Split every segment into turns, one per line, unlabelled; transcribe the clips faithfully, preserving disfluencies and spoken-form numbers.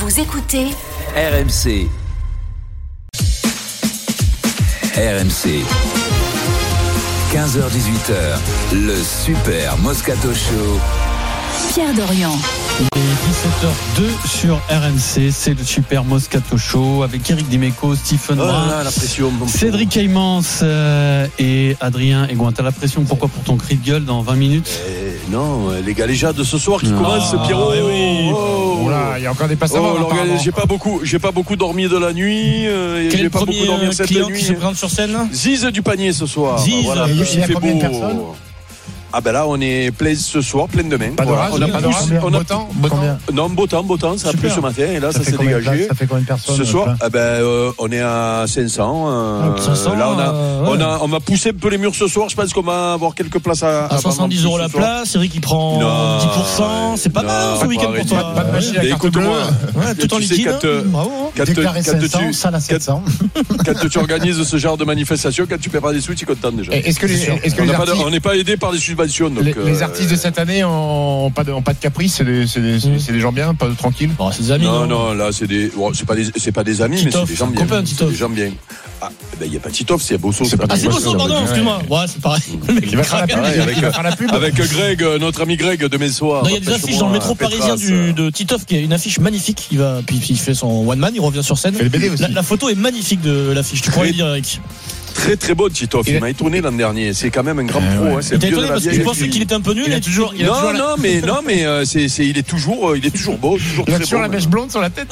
Vous écoutez
R M C. R M C. quinze heures dix-huit heures, le Super Moscato Show.
Pierre Dorian.
Il est dix-sept heures deux sur R M C, c'est le Super Moscato Show avec Eric Dimeco, Stephen
oh
Brun,
là, la pression, bon
Cédric Caïmans euh, et Adrien Egouin. T'as la pression, pourquoi pour ton cri de gueule dans vingt minutes?
eh, Non, les galéjades de ce soir qui
ah,
commencent, Pierrot.
Oui, oui.
Oh,
oh là, il y a encore des passes à voir.
Oh, j'ai pas beaucoup, j'ai pas beaucoup dormi de la nuit. Euh,
Quel est
j'ai
le
pas
premier
beaucoup dormi cette
client
nuit.
qui se présente sur scène là?
Ziz du panier ce soir.
Ziz,
voilà,
il y a, il y a
fait
combien
beau.
de personnes?
Ah ben là on est plein ce soir, plein demain.
Pas d'orage,
voilà. On a
pas
plus,
d'orage,
on a
beau temps, beau temps.
Non, beau temps, beau temps, ça a plu ce matin et là ça, ça s'est dégagé.
Ça fait combien de personnes
ce soir? Ah ben euh, on est à cinq cents. Euh,
cinq cents
là on a,
euh, ouais.
on a, on va pousser un peu les murs ce soir. Je pense qu'on va avoir quelques places à.
À soixante-dix euros la place. Eric qui prend
non,
dix pour cent. C'est pas
non,
mal ce week-end pour toi.
Pas de machine à
Mais
carte
écoute-moi,
bleue.
Ouais, tout en
tu sais,
liquide.
quand, euh,
Bravo.
quand,
Déclaré
quand
cinq cents,
tu,
salle à sept cents.
quand tu organises ce genre de manifestation, quand tu perds pas des sous, tu es content déjà.
Est-ce que les, est-ce que
on
les
n'est pas,
artistes,
pas aidé par des subventions. Donc,
les,
euh,
les artistes de cette année ont pas de, ont pas de caprice, c'est des, c'est des, c'est des gens bien, pas de tranquilles.
Bon, c'est des amis.
Non, non, là, c'est des, bon, c'est pas des, c'est pas des amis,
Titoff,
mais c'est des gens bien.
copain,
C'est
Titoff.
des gens bien. Ah, ben, il n'y a pas Titoff, c'est Bosso.
C'est pas
Ah, c'est
Bosso,
Bosso,
ça,
pardon,
ouais.
excuse-moi. Ouais, c'est pareil. Le mec,
Il va faire la pub.
Ouais, avec,
Il va faire la pub.
avec Greg, euh, notre ami Greg de Messoir.
Non, il y a des affiches dans le métro parisien du, de Titoff qui est une affiche magnifique. Il va, puis il fait son one man, il revient sur scène.
Il fait les B D aussi.
La, la photo est magnifique de l'affiche. Tu pourrais le dire, Eric.
Très très bon Titoff. Il
Il
m'a étonné l'an dernier. C'est quand même un grand pro.
ouais.
Hein. C'est
Il t'a
le vieux
étonné
de la
parce que tu
vieille.
pensais qu'il était un peu nul.
Il a
et
toujours-
tu-
il a
Non,
toujours la-
non, mais non, mais euh, c'est, c'est, il est toujours, euh, il est toujours beau, toujours
Il a
très
toujours
bon.
la mèche blonde sur la tête.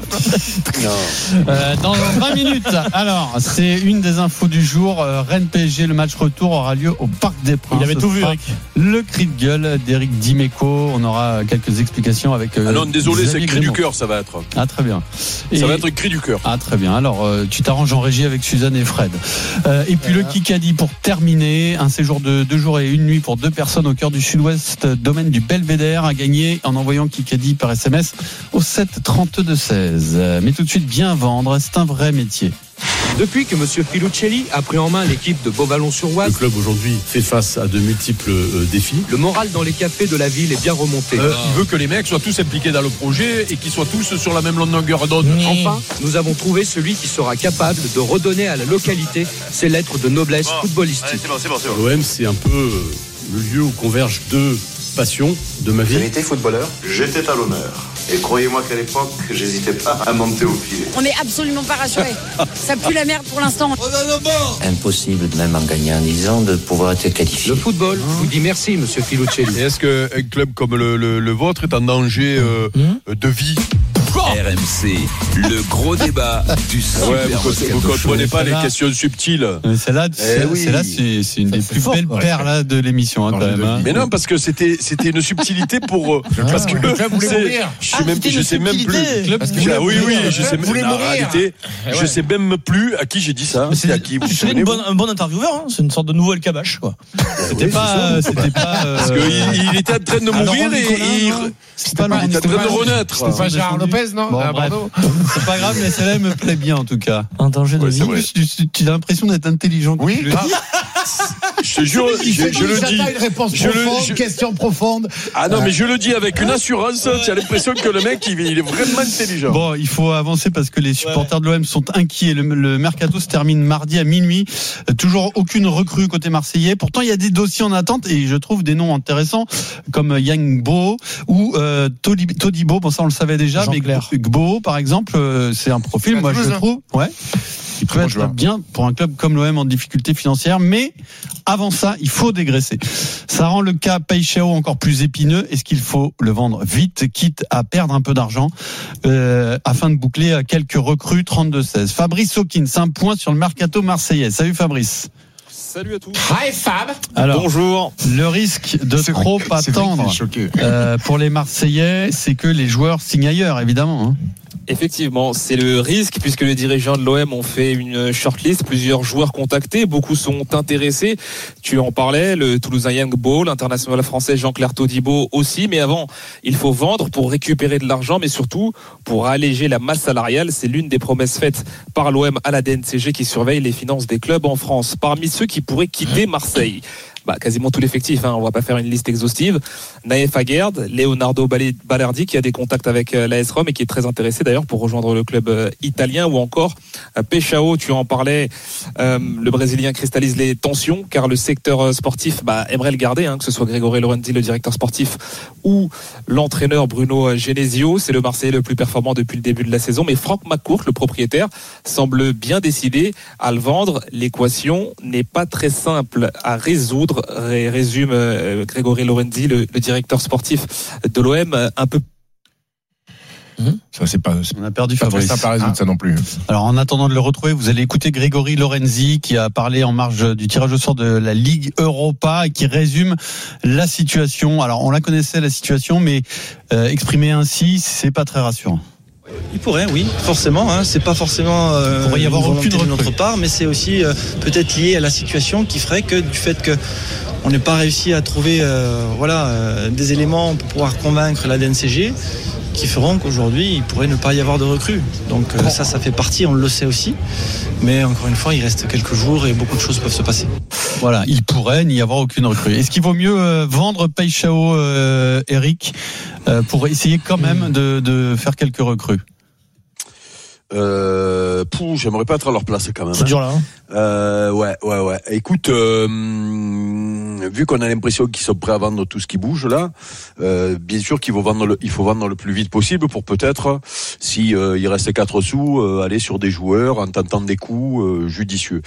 Non.
Euh, dans vingt minutes. Alors, c'est une des infos du jour. Euh, Rennes-P S G, le match retour aura lieu au Parc des Princes.
Il avait tout vu,
Ce sera
Eric.
Le cri de gueule d'Eric Dimeco. On aura quelques explications avec. Euh,
Ah non, désolé, c'est
Xavier
le cri du
Grémont.
cœur, ça va être.
Ah, très bien.
Ça
Et-
va être le cri du cœur.
Ah, très bien. Alors, euh, tu t'arranges en régie avec Suzanne et Fred. Euh, et puis le Kikadi pour terminer. Un séjour de deux jours et une nuit pour deux personnes au cœur du sud-ouest, domaine du Belvédère, à gagner en envoyant Kikadi par S M S au sept trente-deux seize. Euh, Mais tout de suite, bien vendre, c'est un vrai métier.
Depuis que M. Filuccelli a pris en main l'équipe de Beauvallon-sur-Oise,
Le club aujourd'hui fait face à de multiples euh, défis.
le moral dans les cafés de la ville est bien remonté.
Euh, il veut que les mecs soient tous impliqués dans le projet et qu'ils soient tous sur la même longueur d'onde.
Enfin, nous avons trouvé celui qui sera capable de redonner à la localité ses lettres de noblesse footballistique.
L'O M, c'est un peu euh, le lieu où convergent deux passions de ma vie.
Vérité footballeur, j'étais à l'honneur. Et croyez-moi qu'à l'époque, j'hésitais pas à monter au filet.
On n'est absolument pas rassurés. Ça pue la merde pour l'instant.
Impossible, même en gagnant dix ans, de pouvoir être qualifié.
Le football vous dit merci, M. Filuccelli.
Et est-ce qu'un club comme le, le, le vôtre est en danger euh, de vie?
R M C, le gros débat du Super
Ouais, vous
Moscato
ne comprenez
Show.
pas les
Là.
questions subtiles.
Euh, Celle-là, c'est,
oui.
c'est, là, c'est, c'est une des
c'est
plus
fort,
belles
quoi.
paires là, de l'émission, hein, quand même. Hein.
Mais non, parce que c'était, c'était une subtilité pour. euh, parce que
Le club voulait
c'est-
mourir.
Je sais
Ah,
même,
c'était
je
une
sais même plus.
subtilité.
Parce que
Ah, oui, oui,
Le
je sais
club
même.
voulait
En
mourir.
réalité,
Eh
je
ouais.
sais même plus à qui j'ai dit ça.
Mais
C'est à qui vous
tu serais
souvenez
une bonne, un bon intervieweur. Hein. C'est une sorte de nouveau Kabash, quoi.
C'était pas, c'était pas. euh,
Parce qu'il il était en train de
alors,
mourir et
Nicolas,
il,
non c'est pas
il était en
Laurent
train de
Nicolas.
renaître.
C'est pas Gérard Lopez, non?
Bon,
Ah,
bref.
pardon.
C'est pas grave, mais celle-là me plaît bien en tout cas.
Un danger de
Ouais,
vie.
c'est vrai.
Tu, tu- tu as l'impression d'être intelligent. quand
Oui.
tu le
Ah.
dis.
Je te jure, je, je le dis.
Une réponse
Je le-
profonde,
je-
question profonde.
Ah non, mais je le dis avec une assurance. Tu as l'impression que le mec, il, il est vraiment intelligent.
Bon, il faut avancer parce que les supporters de l'O M sont inquiets. Le, le mercato se termine mardi à minuit. Euh, Toujours aucune recrue côté marseillais. Pourtant, il y a des dossiers en attente et je trouve des noms intéressants comme Yang Bo ou euh, Todi- Todibo. Bon, ça on le savait déjà,
Jean
mais
Clair.
Gbo, par exemple, euh, c'est un profil.
À
Moi, je
Toulouse,
le
hein.
trouve. Ouais. Il peut
bon
être
joueur.
bien pour un club comme l'O M en difficulté financière, mais avant ça, il faut dégraisser. Ça rend le cas Paixão encore plus épineux. Est-ce qu'il faut le vendre vite, quitte à perdre un peu d'argent, euh, afin de boucler à quelques recrues trente-deux seize. Fabrice Hawkins, un point sur le mercato marseillais. Salut Fabrice.
Salut à tous.
Hi Fab.
Alors,
Bonjour.
le risque de
C'est vrai
trop
que- c'est vrai qu'il
attendre
est choqué.
euh, pour les Marseillais, c'est que les joueurs signent ailleurs, évidemment. Hein.
Effectivement, c'est le risque puisque les dirigeants de l'O M ont fait une shortlist, plusieurs joueurs contactés, beaucoup sont intéressés. Tu en parlais, le Toulousain Yang Bo, l'international français Jean-Clair Todibo aussi, mais avant, il faut vendre pour récupérer de l'argent, mais surtout pour alléger la masse salariale. C'est l'une des promesses faites par l'O M à la D N C G qui surveille les finances des clubs en France. Parmi ceux qui pourraient quitter Marseille, bah, quasiment tout l'effectif. Hein, on va pas faire une liste exhaustive. Naïf Aguerd, Leonardo Balerdi qui a des contacts avec l'A S Rome et qui est très intéressé d'ailleurs pour rejoindre le club italien, ou encore Peixao, tu en parlais, euh, le Brésilien cristallise les tensions car le secteur sportif bah, aimerait le garder, hein, que ce soit Grégory Lorenzi, le directeur sportif, ou l'entraîneur Bruno Genesio. C'est le Marseillais le plus performant depuis le début de la saison, mais Franck McCourt, le propriétaire, semble bien décidé à le vendre. L'équation n'est pas très simple à résoudre, résume euh, Grégory Lorenzi, le, le directeur sportif de l'O M, un peu.
Ça, c'est pas, c'est
on a perdu
pas
Fabrice.
très simple à résoudre, ah. ça non plus.
Alors, en attendant de le retrouver, vous allez écouter Grégory Lorenzi qui a parlé en marge du tirage au sort de la Ligue Europa et qui résume la situation. Alors, on la connaissait, la situation, mais euh, exprimée ainsi, c'est pas très rassurant.
Il pourrait, oui, forcément. Hein, c'est pas forcément euh,
il pourrait y avoir
une volonté
aucune
de notre part, mais c'est aussi euh, peut-être lié à la situation qui ferait que du fait que on n'ait pas réussi à trouver, euh, voilà, euh, des éléments pour pouvoir convaincre la D N C G, qui feront qu'aujourd'hui il pourrait ne pas y avoir de recrues. Donc euh, ça, ça fait partie, on le sait aussi. Mais encore une fois, il reste quelques jours et beaucoup de choses peuvent se passer.
Voilà, il pourrait n'y avoir aucune recrue. Est-ce qu'il vaut mieux euh, vendre Peixao, euh, Eric, euh, pour essayer quand même de, de faire quelques recrues?
Euh, pou, j'aimerais pas être à leur place quand même.
C'est dur là. Hein
euh, ouais, ouais, ouais. Écoute, euh, vu qu'on a l'impression qu'ils sont prêts à vendre tout ce qui bouge là, euh, bien sûr qu'il faut vendre le, il faut vendre le plus vite possible pour peut-être, si euh, il reste quatre sous, euh, aller sur des joueurs en tentant des coups euh, judicieux.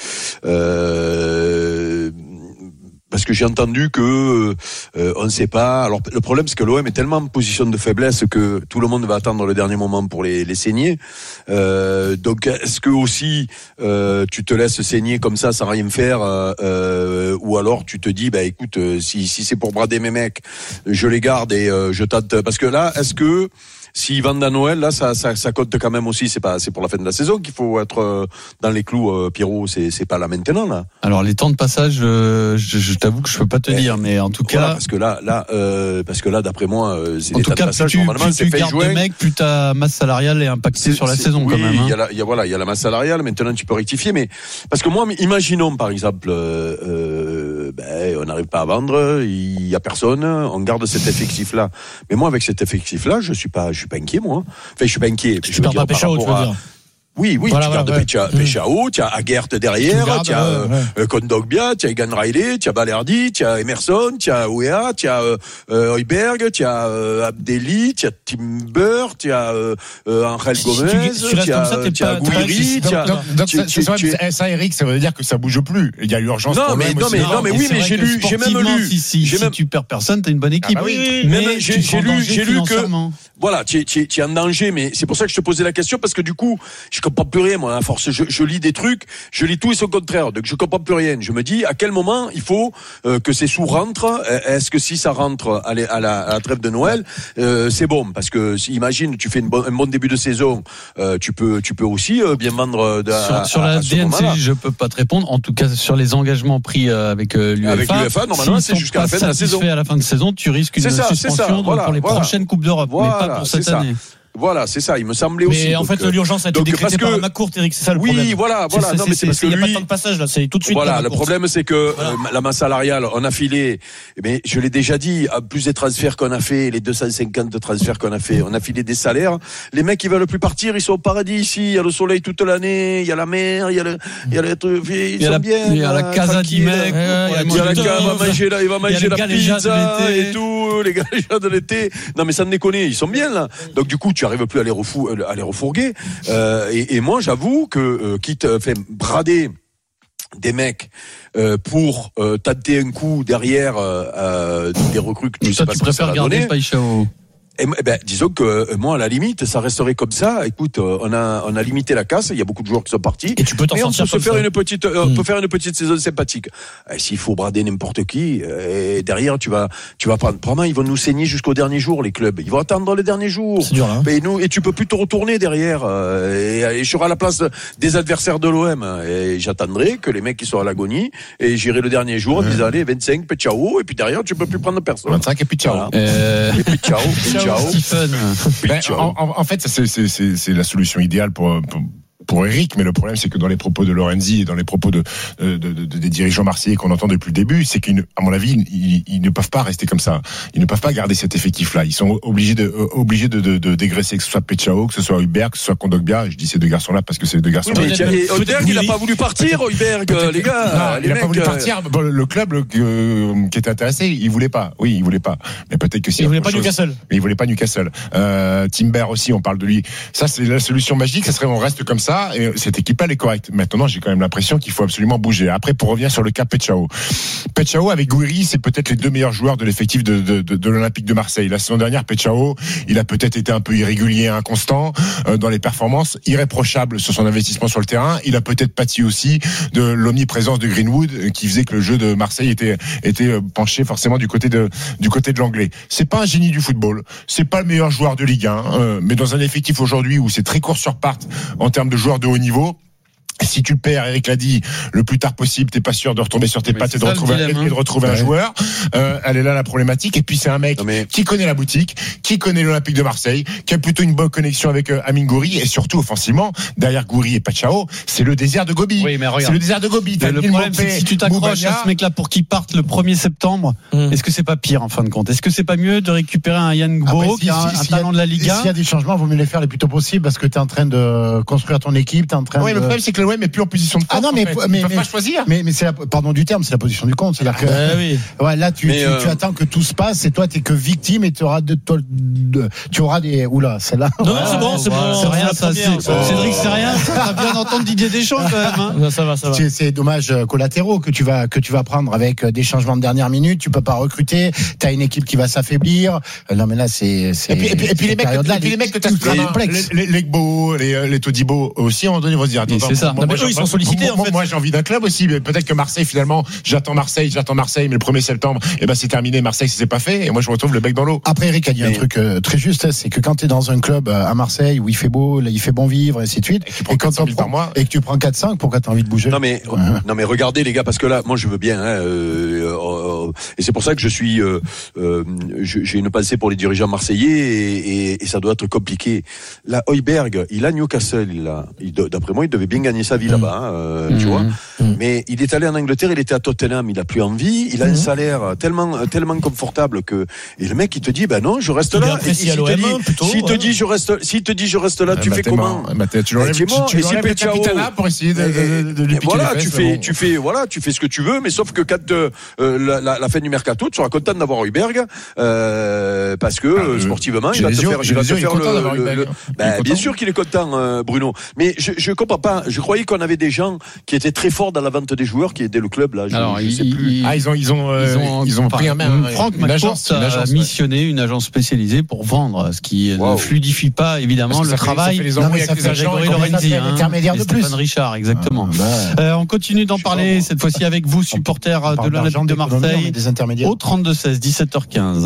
Euh, Parce que j'ai entendu que euh, on ne sait pas. Alors le problème c'est que l'O M est tellement en position de faiblesse que tout le monde va attendre le dernier moment pour les, les saigner. Euh, donc est-ce que aussi euh, tu te laisses saigner comme ça sans rien faire, euh, ou alors tu te dis bah écoute, si si c'est pour brader mes mecs, je les garde et euh, je tente. Parce que là, est-ce que s'ils vendent à Noël, là, ça, ça, ça compte quand même aussi. C'est pas, c'est pour la fin de la saison qu'il faut être dans les clous, euh, Pierrot. C'est, c'est pas là maintenant, là.
Alors les temps de passage, euh, je, je t'avoue que je peux pas te mais, dire, mais en tout
voilà,
cas,
parce que là, là, euh, parce que là, d'après moi, euh, c'est
en
les
tout
temps
cas,
de passage.
plus tu,
Normalement,
plus
c'est
tu
fait
gardes
juin.
des mecs, plus ta masse salariale est impactée
c'est,
sur la
c'est,
saison
oui,
quand même. Hein.
Il y a la, il y a voilà, il y a la masse salariale. Maintenant, tu peux rectifier, mais parce que moi, imaginons par exemple, euh, euh, ben, on n'arrive pas à vendre, il y a personne, on garde cet effectif-là. Mais moi, avec cet effectif-là, je suis pas, je suis pas inquiet, moi. Enfin, je suis pas inquiet.
Tu perds pas Peixao, tu veux dire.
Oui, oui,
voilà,
tu gardes
voilà,
Peixao,
ouais.
Peixao, tu as Aguerd derrière,
tu
tu as
ouais, ouais.
euh, Kondogbia, tu as Egan Riley, tu as Balerdi, tu as Emerson, tu as Ouéa, tu as euh, Heuberg, tu as euh, Abdelli, tu as Timber, tu as euh, Angel Gomez,
si tu, si
tu as,
ça,
tu as Gouiri, tu as...
Donc, donc
tu,
ça,
tu,
ça,
tu,
ça, Eric, ça veut dire que ça bouge plus. Il y a urgence
non,
pour
mais,
l'O M
non,
aussi.
mais, non, mais oui, mais j'ai lu, j'ai même lu.
Si, si,
j'ai
si
même...
tu perds personne, t'as une bonne équipe.
Ah bah oui,
oui, mais
même, j'ai, j'ai lu, j'ai lu que, voilà, tu es, tu es, tu es en danger, mais c'est pour ça que je te posais la question, parce que du coup, je comprends plus rien, moi, à force, je, je lis des trucs, je lis tout et son contraire, donc je comprends plus rien. Je me dis, à quel moment il faut euh, que ces sous rentrent? Est-ce que si ça rentre à la, à la, à la trêve de Noël, euh, c'est bon, parce que imagine, tu fais une bon, un bon début de saison, euh, tu peux, tu peux aussi euh, bien vendre. De,
sur,
à,
sur
à,
la
à
D N C, je peux pas te répondre. En tout cas, sur les engagements pris euh, avec euh, l'U E F A,
avec l'U E F A, normalement, c'est jusqu'à la fin de la saison.
À la fin de saison, tu risques une
ça,
suspension
voilà,
pour les
voilà.
prochaines coupes d'Europe,
voilà,
mais pas pour cette
c'est
année.
Ça. Voilà, c'est ça. Il me semblait
mais
aussi.
Mais en fait, l'urgence a été décrétée par McCourt, Eric. C'est ça le
oui,
problème.
Oui, voilà, voilà.
C'est,
non, mais c'est, c'est parce que
il n'y a
lui,
pas de temps de passage là. C'est tout de suite.
Voilà, le problème c'est que voilà. euh, la masse salariale, on a filé. Mais je l'ai déjà dit, plus des transferts qu'on a fait, les deux cent cinquante transferts qu'on a fait, on a filé des salaires. Les mecs qui veulent plus partir, ils sont au paradis ici. Il y a le soleil toute l'année, il y a la mer, il y a le, il y a les trucs, ils
il y a
sont
la,
bien.
Il y a la casa du mec.
Il y a la casa, il va manger là, il va manger la pizza et tout, les gars de l'été. Non mais ça ne déconne, ils sont bien là. Donc du coup, tu arrives plus à les refou à les refourguer. Euh, et, et moi, j'avoue que euh, quitte euh, fait brader des mecs euh, pour euh, tâter un coup derrière euh, euh, des recrues que tu sais pas ce que ça va donner. Et, eh ben, disons que moi, à la limite, ça resterait comme ça. Écoute, on a on a limité la casse. Il y a beaucoup de joueurs qui sont partis.
Et tu peux t'en
mais on peut se faire
ça.
une petite, mmh. on peut faire une petite saison sympathique. Et s'il faut brader n'importe qui, et derrière, tu vas tu vas prendre. Probablement, ils vont nous saigner jusqu'au dernier jour, les clubs. Ils vont attendre les derniers jours.
C'est dur, hein.
Mais nous, et tu peux plus te retourner derrière. Et, et je serai à la place des adversaires de l'O M. Et j'attendrai que les mecs qui sont à l'agonie. Et j'irai le dernier jour en disant allez vingt-cinq, puis ciao. Et puis derrière, tu peux plus prendre personne.
vingt-cinq et puis ciao.
Voilà. Euh... Et puis ciao, puis ciao.
Stephen.
Ben, en, en fait, c'est, c'est, c'est, c'est la solution idéale pour, pour, pour Eric, mais le problème c'est que dans les propos de Lorenzi et dans les propos de, de, de, de des dirigeants marseillais qu'on entend depuis le début, c'est qu'à mon avis, ils, ils ne peuvent pas rester comme ça. Ils ne peuvent pas garder cet effectif-là. Ils sont obligés de euh, obligés de, de, de dégraisser, que ce soit Pechao, que ce soit Huyberg, que ce soit Kondogbia. Je dis ces deux garçons-là parce que c'est les deux garçons.
Oui, mais Huyberg, il n'a pas voulu partir, Huyberg, les gars.
Non, il n'a pas voulu partir. Bon, le club le, euh, qui était intéressé, il voulait pas. Oui, il voulait pas. Mais peut-être que si.
Il voulait pas chose. Newcastle.
Mais il voulait pas Newcastle. Euh, Timber aussi, on parle de lui. Ça, c'est la solution magique. Ça serait on reste comme ça et cette équipe-là, elle est correcte. Maintenant, j'ai quand même l'impression qu'il faut absolument bouger. Après, pour revenir sur le cas Pechao. Pechao avec Gouiri, c'est peut-être les deux meilleurs joueurs de l'effectif de, de, de, de l'Olympique de Marseille. La saison dernière, Pechao, il a peut-être été un peu irrégulier, inconstant euh, dans les performances, irréprochable sur son investissement sur le terrain. Il a peut-être pâti aussi de l'omniprésence de Greenwood, euh, qui faisait que le jeu de Marseille était était euh, penché forcément du côté de du côté de l'anglais. C'est pas un génie du football, c'est pas le meilleur joueur de Ligue un, euh, mais dans un effectif aujourd'hui où c'est très court sur part en termes de joueurs de haut niveau. Si tu perds, Eric l'a dit, le plus tard possible, t'es pas sûr de retomber sur tes oui, pattes et de, retrouver, dilemme, hein. et de retrouver ouais. un joueur. Euh, elle est là la problématique. Et puis c'est un mec mais... qui connaît la boutique, qui connaît l'Olympique de Marseille, qui a plutôt une bonne connexion avec euh, Amine Gouiri et surtout offensivement, derrière Gouiri et Pachao, c'est le désert de Gobi.
Oui, mais regarde.
C'est le désert de Gobi.
Le problème, Mbappé, c'est que si tu t'accroches à ce mec-là pour qu'il parte le premier septembre, mmh. est-ce que c'est pas pire en fin de compte? Est-ce que c'est pas mieux de récupérer un Yann Gbo qui a un, un talent de la Liga?
S'il y a des changements, il vaut mieux les faire le plus tôt possible parce que t'es en train de construire ton équipe, t'es en train.
Oui,
de...
le problème c'est que l'O M est plus en position de.
Ah non, mais,
en fait.
mais,
Ils peuvent
mais,
pas choisir.
Mais, mais c'est la, pardon du terme, c'est la position du compte. C'est-à-dire que,
euh, oui.
ouais, là, tu, tu,
euh...
tu attends que tout se passe et toi, t'es que victime et tu auras de, de, de, tu auras des, oula, celle-là.
Non, non, c'est bon, c'est bon.
C'est rien, ça, c'est, oh. Cédric, c'est rien. Ça va bien entendre Didier Deschamps, quand même, hein.
Ça va, ça va.
C'est, c'est dommages collatéraux que tu vas, que tu vas prendre avec des changements de dernière minute. Tu peux pas recruter. T'as une équipe qui va s'affaiblir. Non, mais là, c'est, c'est.
Et puis, et puis, et puis les mecs, et puis les mecs que t'as complexe. Les, les, les Gbo, les, les Todibo aussi, à un moment donné, ils vont se dire, attends,
c'est ça. Eux, ils sont sollicités, en fait.
Moi, j'ai envie d'un club aussi. Peut-être que Marseille, finalement, j'attends Marseille, j'attends Marseille, mais le premier septembre, eh ben, c'est terminé. Marseille, ça s'est pas fait. Et moi, je me retrouve le bec dans l'eau.
Après, Eric a dit mais... un truc euh, très juste, c'est que quand t'es dans un club à Marseille où il fait beau, là, il fait bon vivre, et ainsi de suite.
Et, et quand t'en prends, et
que tu prends quatre cinq, pourquoi t'as envie de bouger?
Non, mais, ouais. non, mais regardez, les gars, parce que là, moi, je veux bien, hein, euh, euh, et c'est pour ça que je suis, euh, euh, j'ai une pensée pour les dirigeants marseillais et, et, et ça doit être compliqué. Là, Huyberg, il a Newcastle, il a, il, d'après moi, il devait bien gagner sa vie mmh. là-bas, hein, euh, mmh. tu vois. Mmh. Mais il est allé en Angleterre, il était à Tottenham, il a plus envie, il a mmh. un salaire tellement tellement confortable que et le mec il te dit ben non, je reste il là. Et s'il te dit, plutôt, s'il te dit je reste, s'il te dit je reste là, ah, tu bah, fais comment
bah, Tu l'enlèves, tu, tu, tu l'enlèves le capitana pour essayer de, de, de, de lui piquer
voilà,
les fesses,
tu fais,
bon.
tu fais, voilà, tu fais ce que tu veux, mais sauf que quand euh, la, la, la fin du mercato, tu seras content d'avoir Huyberg euh, parce que ah, sportivement, il va te faire, il va te faire le. Bien sûr qu'il est content, Bruno. Mais je je comprends pas. Je croyais qu'on avait des gens qui étaient très forts dans la vente des joueurs qui aidaient le club là. Je,
Alors,
je
il,
sais plus.
Il,
ah, ils ont, ils ont, euh, ils ont, ils ont pris un main.
Franck McCourt a missionné une agence spécialisée pour vendre, ce qui wow. ne fluidifie pas évidemment le travail.
Ça fait les embrouilles avec les agents.
Intermédiaire de plus.
Stéphane Richard, exactement. Ah, bah, euh, on continue d'en parler pas, cette fois-ci avec vous, supporters de l'Olympique de Marseille. Au trente-deux seize, dix-sept heures quinze.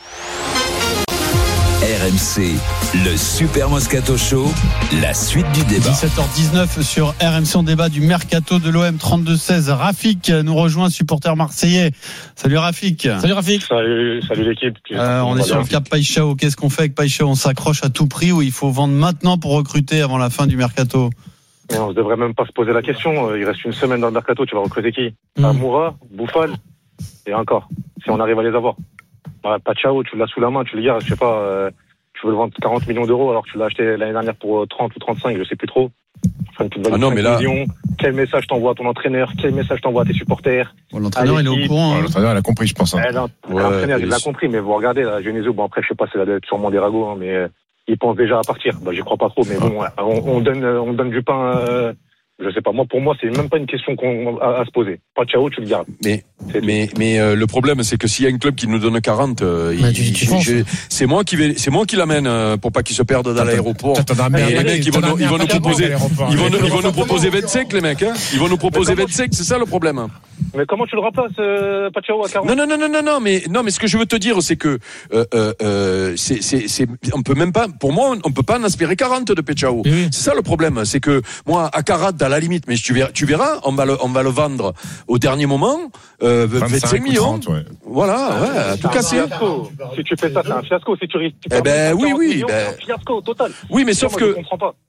R M C, le Super Moscato Show, la suite du débat.
dix-sept heures dix-neuf sur R M C, on débat du mercato de l'O M. Trente-deux seize. Rafik nous rejoint, supporter marseillais. Salut Rafik.
Salut Rafik.
Salut, salut l'équipe.
Euh, on est sur le cap Paixão. Qu'est-ce qu'on fait avec Paixão? On s'accroche à tout prix ou il faut vendre maintenant pour recruter avant la fin du mercato?
Mais on ne devrait même pas se poser la question. Il reste une semaine dans le mercato, tu vas recruter qui? mmh. Amoura, Bouffal et encore, si on arrive à les avoir. Bah, Pachao, tu l'as sous la main, tu le gardes, je sais pas, euh, tu veux le vendre quarante millions d'euros alors que tu l'as acheté l'année dernière pour trente ou trente-cinq, je sais plus trop. Enfin,
ah non, mais là...
millions. Quel message t'envoie à ton entraîneur? Quel message t'envoie à tes supporters?
Bon, l'entraîneur, il est au courant. Hein.
L'entraîneur, il a compris, je pense. Hein.
Eh, l'entraîneur, ouais, il l'a compris, mais vous regardez, la Genesio, bon, après, je sais pas, c'est sûrement des ragots, hein, mais euh, il pense déjà à partir. Bah, j'y crois pas trop, mais bon, on, on donne, on donne du pain, euh, je sais pas, moi, pour moi, c'est même pas une question qu'on à, à se poser. Pas de ciao, tu le gardes.
Mais, mais, mais euh, le problème, c'est que s'il y a un club qui nous donne quarante, euh, il,
tu, tu
il, c'est moi qui vais, c'est moi qui l'amène euh, pour pas qu'il se perde dans l'aéroport. Et les mecs, ils vont, ils vont nous proposer, ils vont, ils vont nous proposer vingt-cinq, les mecs, hein. Ils vont nous proposer vingt-cinq, c'est ça le problème.
Mais comment tu le remplaces, euh, Pachao à quarante?
Non, non, non, non, non, non, mais non, mais ce que je veux te dire, c'est que euh, euh, c'est, c'est, c'est, on peut même pas. Pour moi, on peut pas en aspirer quarante de Pachao. Oui. C'est ça le problème, c'est que moi, à quarante, à la limite, mais tu verras, tu verras, on va le, on va le vendre au dernier moment, euh, vingt-cinq millions. trente, ouais. Voilà, ouais, à tout casser.
Si tu fais ça, c'est un fiasco. Si tu risques.
Eh ben oui, oui,
ben. C'est un fiasco total.
Oui, mais sauf que.
Je comprends pas.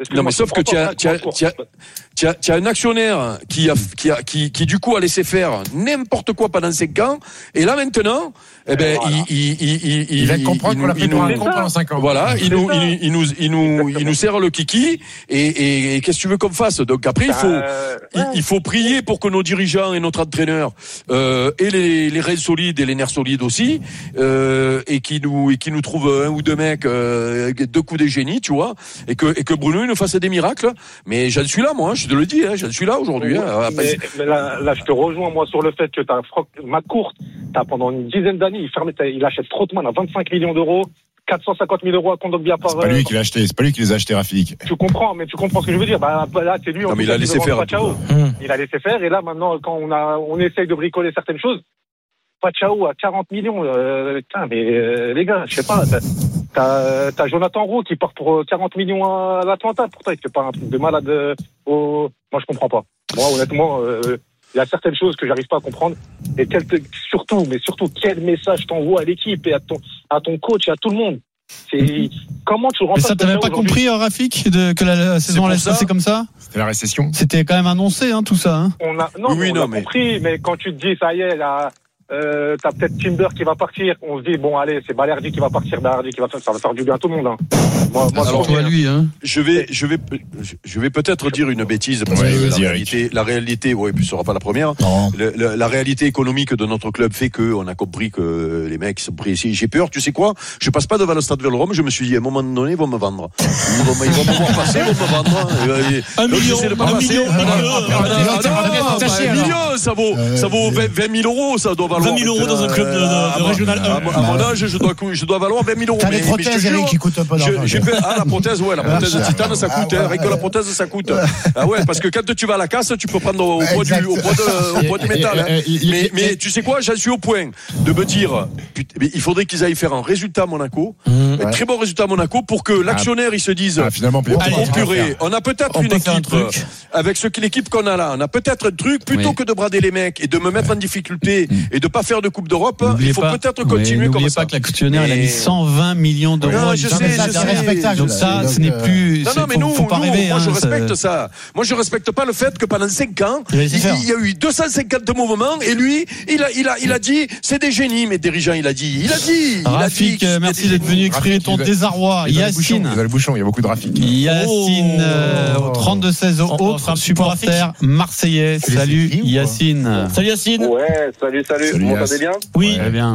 Non, mais sauf que tu as, tu as, tu as, tu as, tu as un actionnaire qui a, qui a, qui, qui du coup a laissé faire n'importe quoi pendant cinq ans, et là maintenant, eh ben, voilà. il, il, il, il,
il va comprendre qu'on l'a fait pour un con pendant cinq ans.
Voilà, il nous, il, il nous, il nous, il nous serre le kiki, et, et, et qu'est-ce que tu veux qu'on fasse? Donc après, il faut, euh, ouais. il, il faut prier pour que nos dirigeants et notre entraîneur, euh, aient les, les reins solides et les nerfs solides aussi, euh, et qui nous, et qui nous trouvent un ou deux mecs, euh, deux coups des génies, tu vois, et que, et que Bruno, nous fasse des miracles, mais j'en suis là, moi, je te le dis, hein, j'en suis là aujourd'hui. Hein,
mais, mais là, là, je te rejoins, moi, sur le fait que t'as McCourt, t'as pendant une dizaine d'années, il fermait, il achète Strootman à vingt-cinq millions d'euros, quatre cent cinquante mille euros à Kondogbia par.
C'est pas lui qui l'a acheté, c'est pas lui qui les a achetés, Rafik.
Tu comprends, mais tu comprends ce que je veux dire. Bah, là, c'est lui,
non, mais il a laissé faire.
Pachao. Hum. Il a laissé faire, et là, maintenant, quand on a, on essaye de bricoler certaines choses, Pachao à quarante millions, euh, putain, mais, euh, les gars, je sais pas, T'as, t'as Jonathan Roux qui part pour quarante millions à l'Atlanta. Pourtant, il fait pas un truc de malade au... Moi, je comprends pas. Moi, honnêtement, euh, il y a certaines choses que j'arrive pas à comprendre. Et quel te... surtout, mais surtout, quel message t'envoies à l'équipe et à ton, à ton coach et à tout le monde. C'est... Comment tu remplaces...
Mais ça, t'avais pas compris, Rafik, de, que la, la saison allait se passer comme ça?
C'était la récession.
C'était quand même annoncé, hein, tout ça. Hein.
On a... Non,
oui,
on
non,
a
mais...
compris, mais quand tu te dis, ça y est, là... Euh, t'as peut-être Timber qui va partir. On se dit bon allez, c'est Balerdi qui va partir, Balerdi qui va faire, ça va faire du bien à tout le monde. Hein.
Moi, moi, alors toi, lui, hein.
Je vais, je vais, je vais peut-être dire une bêtise parce ouais, que la réalité, la réalité, ouais, puis ce sera pas la première. Le, le, la réalité économique de notre club fait que on a compris que les mecs sont pris ici. J'ai peur, tu sais quoi? Je passe pas devant le stade Vélodrome. Je me suis dit à un moment donné, ils vont me vendre. Ils vont, ils vont me voir passer, ils vont me vendre.
Un million, un million,
un million, ça vaut, ça vaut vingt mille euros, ça doit valoir.
vingt mille euros dans un club de, de, de régional un.
À, à mon âge, je dois, je dois valoir vingt mille euros.
T'as les prothèses, Eric, qui coûtent un peu d'argent.
Ah, la prothèse, ouais, la prothèse de titane, ça coûte. Avec que la prothèse, ça coûte. Ah ouais, parce que quand tu vas à la casse, tu peux prendre au poids du, au poids de, au poids du métal. Hein. Mais, mais tu sais quoi, j'en suis au point de me dire, il faudrait qu'ils aillent faire un résultat à Monaco, un ouais. très bon résultat à Monaco, pour que l'actionnaire, il se dise,
ah, finalement,
oh purée, on a peut-être une équipe, avec ce l'équipe qu'on a là, on a peut-être un truc, plutôt oui. que de brader les mecs et de me mettre en difficulté et de pas faire de Coupe d'Europe, n'oubliez il faut pas, peut-être continuer comme ça.
N'oubliez pas que l'actionnaire, il a mis cent vingt millions d'euros.
Non, je sais,
ça,
je
c'est
sais.
respectable. Donc ça, ce n'est plus.
Non, non, mais
faut,
nous,
faut pas
nous
rêver,
moi,
hein,
je respecte
ça.
ça. Moi, je respecte pas le fait que pendant cinq ans, il, il y a eu deux cent cinquante mouvements et lui, il a, il a, il a dit, c'est des génies, mes dirigeants, il a dit, il a dit.
Rafik, merci d'être venu exprimer ton désarroi. Yacine.
Vous avez le bouchon, il y a beaucoup de Rafik.
Yacine, au trente-deux seize, autre supporter marseillais. Salut, Yacine.
Salut, Yacine.
Ouais, salut, salut. Vous m'entendez bien?
Oui, très bien.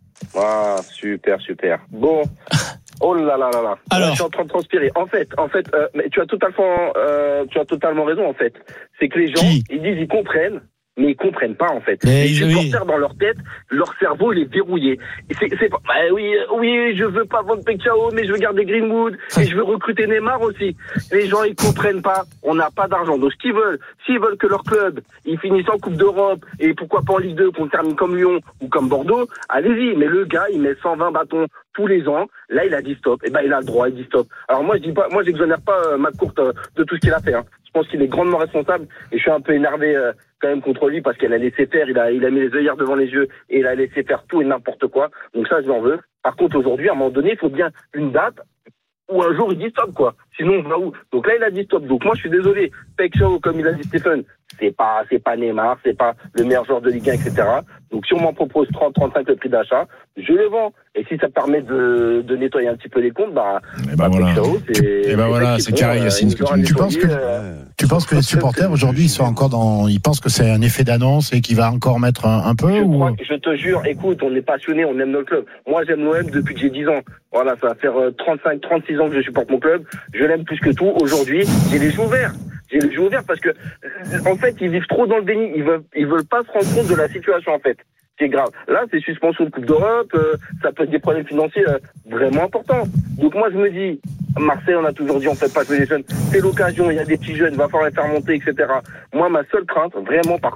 Ah, super, super. Bon. Oh là là là là.
Alors,
je suis en train de transpirer. En fait, en fait, euh, mais tu as totalement, euh, tu as totalement raison. En fait, c'est que les gens,
Qui
ils disent, ils comprennent, mais ils comprennent pas en fait.
Mais
les
oui.
supporters dans leur tête, leur cerveau il est verrouillé. C'est, c'est pas. Bah oui, oui, je veux pas vendre Pechao, mais je veux garder Greenwood et je veux recruter Neymar aussi. Les gens ils comprennent pas. On n'a pas d'argent. Donc ce qu'ils veulent, s'ils veulent que leur club ils finissent en Coupe d'Europe et pourquoi pas en Ligue deux, qu'on termine comme Lyon ou comme Bordeaux, allez-y. Mais le gars il met cent vingt bâtons tous les ans. Là il a dit stop. Et ben il a le droit, il dit stop. Alors moi je dis pas, moi j'exonère pas euh, McCourt euh, de tout ce qu'il a fait. Hein. Je pense qu'il est grandement responsable et je suis un peu énervé euh, quand même contre lui parce qu'il a laissé faire, il a, il a mis les œillères devant les yeux et il a laissé faire tout et n'importe quoi. Donc ça, je l'en veux. Par contre, aujourd'hui, à un moment donné, il faut bien une date où un jour il dit stop, quoi. Sinon, on va où? Donc là, il a dit stop. Donc moi, je suis désolé. Pechao, comme il a dit Stephen, c'est pas, c'est pas Neymar, c'est pas le meilleur joueur de Ligue un, et cetera. Donc si on m'en propose trente, trente-cinq le prix d'achat, je le vends. Et si ça permet de, de nettoyer un petit peu les comptes, bah,
et bah, bah voilà. Pechao, c'est, et bah voilà, c'est carré, Yacine, ce que tu dis.
Tu penses que,
euh,
tu penses que les supporters aujourd'hui, ils sont encore dans, ils pensent que c'est un effet d'annonce et qu'il va encore mettre un, un peu,
je,
ou...
crois, je te jure, écoute, on est passionné, on aime notre club. Moi, j'aime l'O M depuis que j'ai dix ans. Voilà, ça va faire trente-cinq, trente-six ans que je supporte mon club. Je l'aime plus que tout. Aujourd'hui, j'ai les yeux ouverts. J'ai les yeux ouverts parce que, en fait, ils vivent trop dans le déni. Ils veulent, ils veulent pas se rendre compte de la situation, en fait. C'est grave. Là, c'est suspension de Coupe d'Europe, euh, ça peut être des problèmes financiers euh, vraiment importants. Donc moi, je me dis, Marseille, on a toujours dit, on fait pas jouer les jeunes. C'est l'occasion, il y a des petits jeunes, il va falloir les faire monter, et cetera. Moi, ma seule crainte, vraiment, par contre,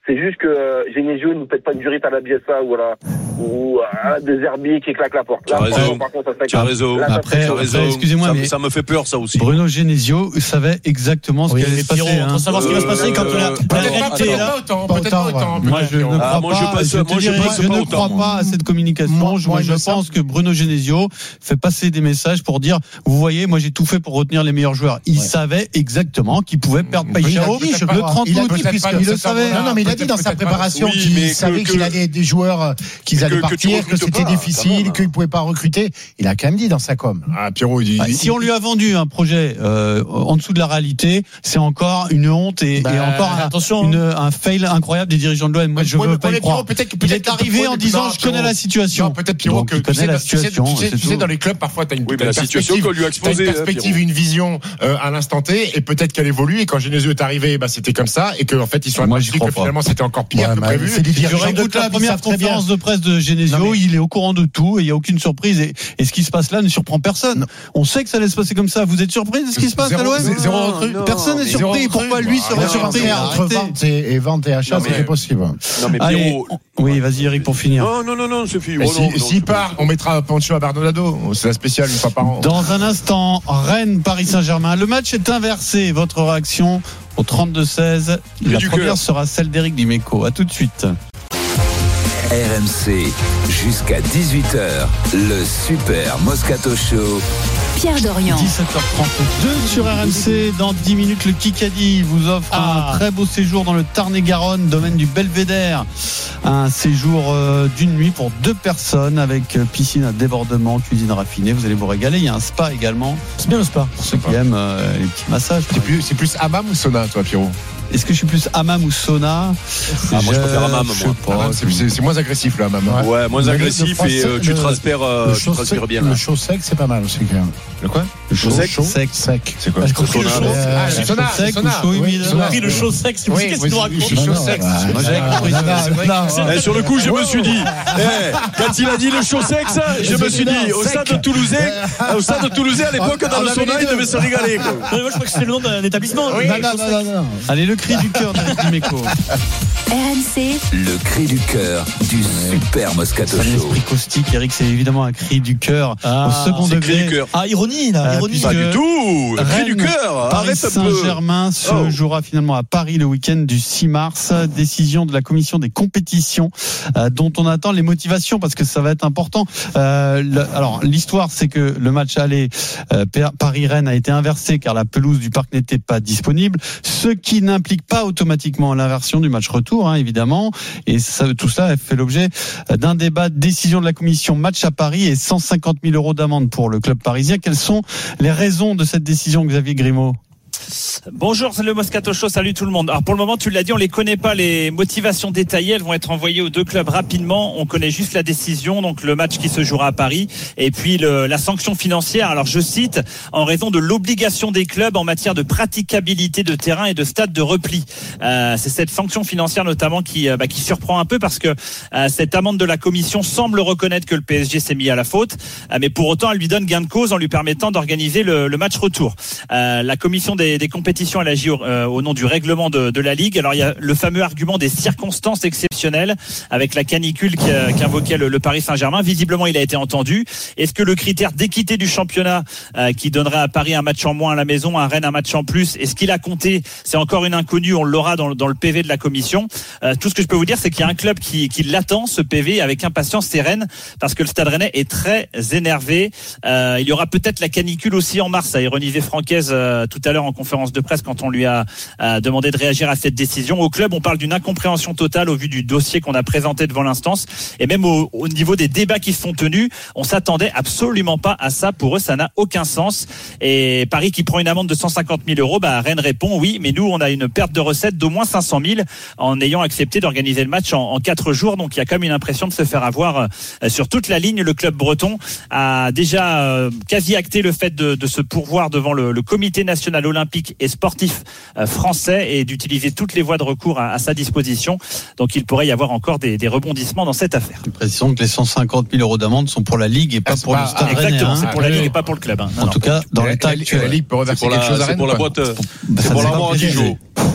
C'est juste que euh, Genesio ne nous pète pas une durite à la Bielsa ou à la, ou à des Herbiers qui claquent la porte.
Tu as raison.
Par contre, ça
tu as raison.
Là,
après,
tu as raison.
après, excusez-moi,
ça,
mais
ça me fait peur, ça aussi.
Bruno Genesio savait exactement ce
Oui,
qui allait
mais
se passer.
Pierrot,
hein.
on savoir ce qui va se passer quand
Euh,
la,
euh,
la
alors,
réalité est là.
Pas autant,
Pas
peut-être
autant,
pas autant.
Moi, je ne crois
Ah, moi, je
pas.
pense-
je te
moi, je
dirais,
pense
je
pas
ne
autant,
crois
moi.
pas à cette communication.
Moi,
je,
moi,
je
je sais.
pense que Bruno Genesio fait passer des messages pour dire, vous voyez, moi j'ai tout fait pour retenir les meilleurs joueurs. Il
Ouais.
savait exactement qu'il pouvait perdre
Il a
Païchao
dit, je
le
crois.
trente
Il a
août,
dit,
puisqu'il
peut-être
le
pas,
savait.
Non, non, mais il a dit dans sa
Peut-être pas.
préparation
Oui,
qu'il
mais
savait
que-
qu'il
que-
allait des joueurs qu'ils
que-
allaient
que tu
partir, que
recrutes
c'était
pas,
difficile,
quand même.
qu'il ne pouvait pas recruter. Il a quand même dit dans sa com.
Ah, Pierrot, il dit.
Bah, si on lui a vendu un projet euh, en dessous de la réalité, c'est encore une honte et,
Bah,
et encore un,
attention,
une, un fail incroyable des dirigeants de l'O M. Moi, je
Ouais,
veux
mais
pas y
Pierrot,
croire.
peut-être que-
Il
peut-être
est
que-
arrivé en
non,
disant je connais
Pierrot.
la situation.
Non, peut-être Pierrot
Donc,
que
il
tu
connaît
sais,
la
tu sais,
situation.
tu sais,
c'est
tu sais,
tout.
dans les clubs, parfois, t'as une,
Oui,
t'as
mais
une
la situation
perspective,
qu'on lui a
t'as
exposée,
une
hein,
perspective,
Pierrot.
une vision euh, à l'instant T, et peut-être qu'elle évolue. Et quand Genesio est arrivé, bah, c'était comme ça, et qu'en fait, ils sont
Moi, j'y
aperçus
crois
que
pas.
finalement, c'était encore pire
Ouais,
que
mais
prévu.
c'est des
Je
dirigeants de
réécoute la
club, ils
première
savent très bien.
conférence de presse de Genesio,
Non, mais-
il est au courant de tout et il n'y a aucune surprise et, et ce qui se passe là ne surprend personne.
Non.
On sait que ça allait se passer comme ça. Vous êtes surpris de ce qui se passe à
Zéro-
l'O M?
zéro recrue.
Non,
Personne n'est
mais
surpris.
zéro
Pourquoi
recrue.
lui
Ah,
serait
non,
surpris?
mais
Entre
Arrêtez.
vente et, et vente et achat,
Non, mais-
c'était possible.
Non, mais
Allez,
Pierrot.
oui, vas-y Eric pour finir.
Non, non, non, non, c'est fini.
Mais
Oh,
si-
non, non,
S'il
c'est
part, on mettra Pancho à Bernardo. C'est la spéciale une fois par an.
Dans un instant, Rennes, Paris Saint-Germain. Le match est inversé. Votre réaction au trente-deux seize. La
du
première
cœur.
sera celle d'Eric Dimeco. À tout de suite.
R M C, jusqu'à dix-huit heures, le Super Moscato Show.
Pierre Dorian.
dix-sept heures trente-deux sur R M C. Dans dix minutes, le Kikadi vous offre
Ah.
un très beau séjour dans le Tarn-et-Garonne, domaine du Belvédère. Un séjour euh, d'une nuit pour deux personnes avec euh, piscine à débordement, cuisine raffinée. Vous allez vous régaler. Il y a un spa également.
C'est bien le spa.
Pour ceux qui aiment euh, les petits massages.
C'est plus, c'est plus hammam ou sauna, toi, Pierrot?
Est-ce que je suis plus hammam ou sauna?
Ah, moi, je préfère hammam,
sais
moi.
pas.
Ah, c'est, c'est- c'est moins agressif, le hammam. hein.
Ouais, moins
Le- le
agressif
français,
et euh, tu
le-
transpires, euh,
Le
tu
chaud
transpires
sec,
bien.
le
là.
chaud sec, c'est pas mal aussi, quand même.
Le quoi?
Le chaud
sec
sec.
Sec.
C'est quoi?
J'ai compris le
sauna.
chaud.
Euh,
Ah, le sauna,
sec
le sauna.
ou chaud
Oui,
humide?
le
J'ai
sauna.
compris le chaud sec. C'est
Oui,
qu'est-ce que
oui,
tu nous
je
racontes?
suis chaud sec.
Moi, j'avais compris ça.
Eh, sur le coup, je me suis dit, eh, quand il a dit le chaud sec, ça, je me suis dit, au stade toulousain, au stade toulousain, à l'époque, dans le sauna, il devait se régaler, quoi.
Non, mais moi, je crois que c'est le nom d'un établissement.
Non,
Le
non,
chaud
non,
sec.
non, non.
Allez, le cri du cœur d'Eric Dimeco.
R M C,
Le cri du cœur du Super Moscato
C'est un
Show.
esprit caustique, Eric, c'est évidemment un cri du cœur
Ah,
au second
c'est
degré.
cri du cœur.
Ah, ironie, là.
Euh,
Ironie.
puisque
Pas du tout, le cri du
Rennes,
cœur.
Paris
Arrête un peu.
Saint-Germain se
Oh.
jouera finalement à Paris le week-end du six mars. Décision de la commission des compétitions euh, dont on attend les motivations parce que ça va être important. Euh, le- alors l'histoire, c'est que le match aller euh, Paris-Rennes a été inversé car la pelouse du parc n'était pas disponible, ce qui n'implique pas automatiquement l'inversion du match retour, hein, évidemment. Et ça, tout ça a fait l'objet d'un débat. Décision de la commission match à Paris et cent cinquante mille euros d'amende pour le club parisien. Quelles sont les raisons de cette décision, Xavier Grimaud?
Bonjour, c'est le Moscato Show, salut tout le monde. Alors pour le moment, tu l'as dit, on les connaît pas, les motivations détaillées, elles vont être envoyées aux deux clubs rapidement. On connaît juste la décision, donc le match qui se jouera à Paris, et puis le, la sanction financière. Alors je cite, en raison de l'obligation des clubs en matière de praticabilité de terrain et de stade de repli. Euh, c'est cette sanction financière notamment qui, euh, bah, qui surprend un peu parce que euh, cette amende de la commission semble reconnaître que le P S G s'est mis à la faute, euh, mais pour autant elle lui donne gain de cause en lui permettant d'organiser le, le match retour. Euh, la commission des, des compétitions, elle agit au, euh, au nom du règlement de, de la Ligue. Alors il y a le fameux argument des circonstances exceptionnelles avec la canicule qu'invoquait le, le Paris Saint-Germain. Visiblement, il a été entendu. Est-ce que le critère d'équité du championnat euh, qui donnerait à Paris un match en moins à la maison, à Rennes un match en plus, est-ce qu'il a compté? C'est encore une inconnue, on l'aura dans, dans le P V de la commission. Euh, tout ce que je peux vous dire, c'est qu'il y a un club qui, qui l'attend, ce P V, avec impatience, c'est Rennes, parce que le Stade Rennais est très énervé. Euh, il y aura peut-être la canicule aussi en mars, a ironisé Francaise euh, tout à l'heure en conférence de presse quand on lui a euh, demandé de réagir à cette décision. Au club, on parle d'une incompréhension totale au vu du dossier qu'on a présenté devant l'instance, et même au, au niveau des débats qui se sont tenus, on s'attendait absolument pas à ça. Pour eux, ça n'a aucun sens. Et Paris qui prend une amende de cent cinquante mille euros, bah Rennes répond oui, mais nous on a une perte de recettes d'au moins cinq cent mille en ayant accepté d'organiser le match en, en quatre jours. Donc il y a quand même une impression de se faire avoir euh, sur toute la ligne. Le club breton a déjà euh, quasi acté le fait de, de se pourvoir devant le, le comité national olympique et sportif euh, français et d'utiliser toutes les voies de recours à, à sa disposition. Donc il pourrait y avoir encore des, des rebondissements dans cette affaire.
Précisons que les cent cinquante mille euros d'amende sont pour la Ligue et pas
Ah,
pour
pas,
le Stade
ah,
Rennais.
Exactement,
hein.
c'est pour la Ligue et pas pour le club. Hein. Non,
En
non.
tout cas, dans
La-
l'état
la- La
actuel.
Ligue peut
C'est
reverser
pour
quelque
la,
chose à
c'est
Rennes.
pour la
quoi.
boîte,
Bah,
c'est
ça
pour
n'est
la
pas
mort à
précisé.
Dijon.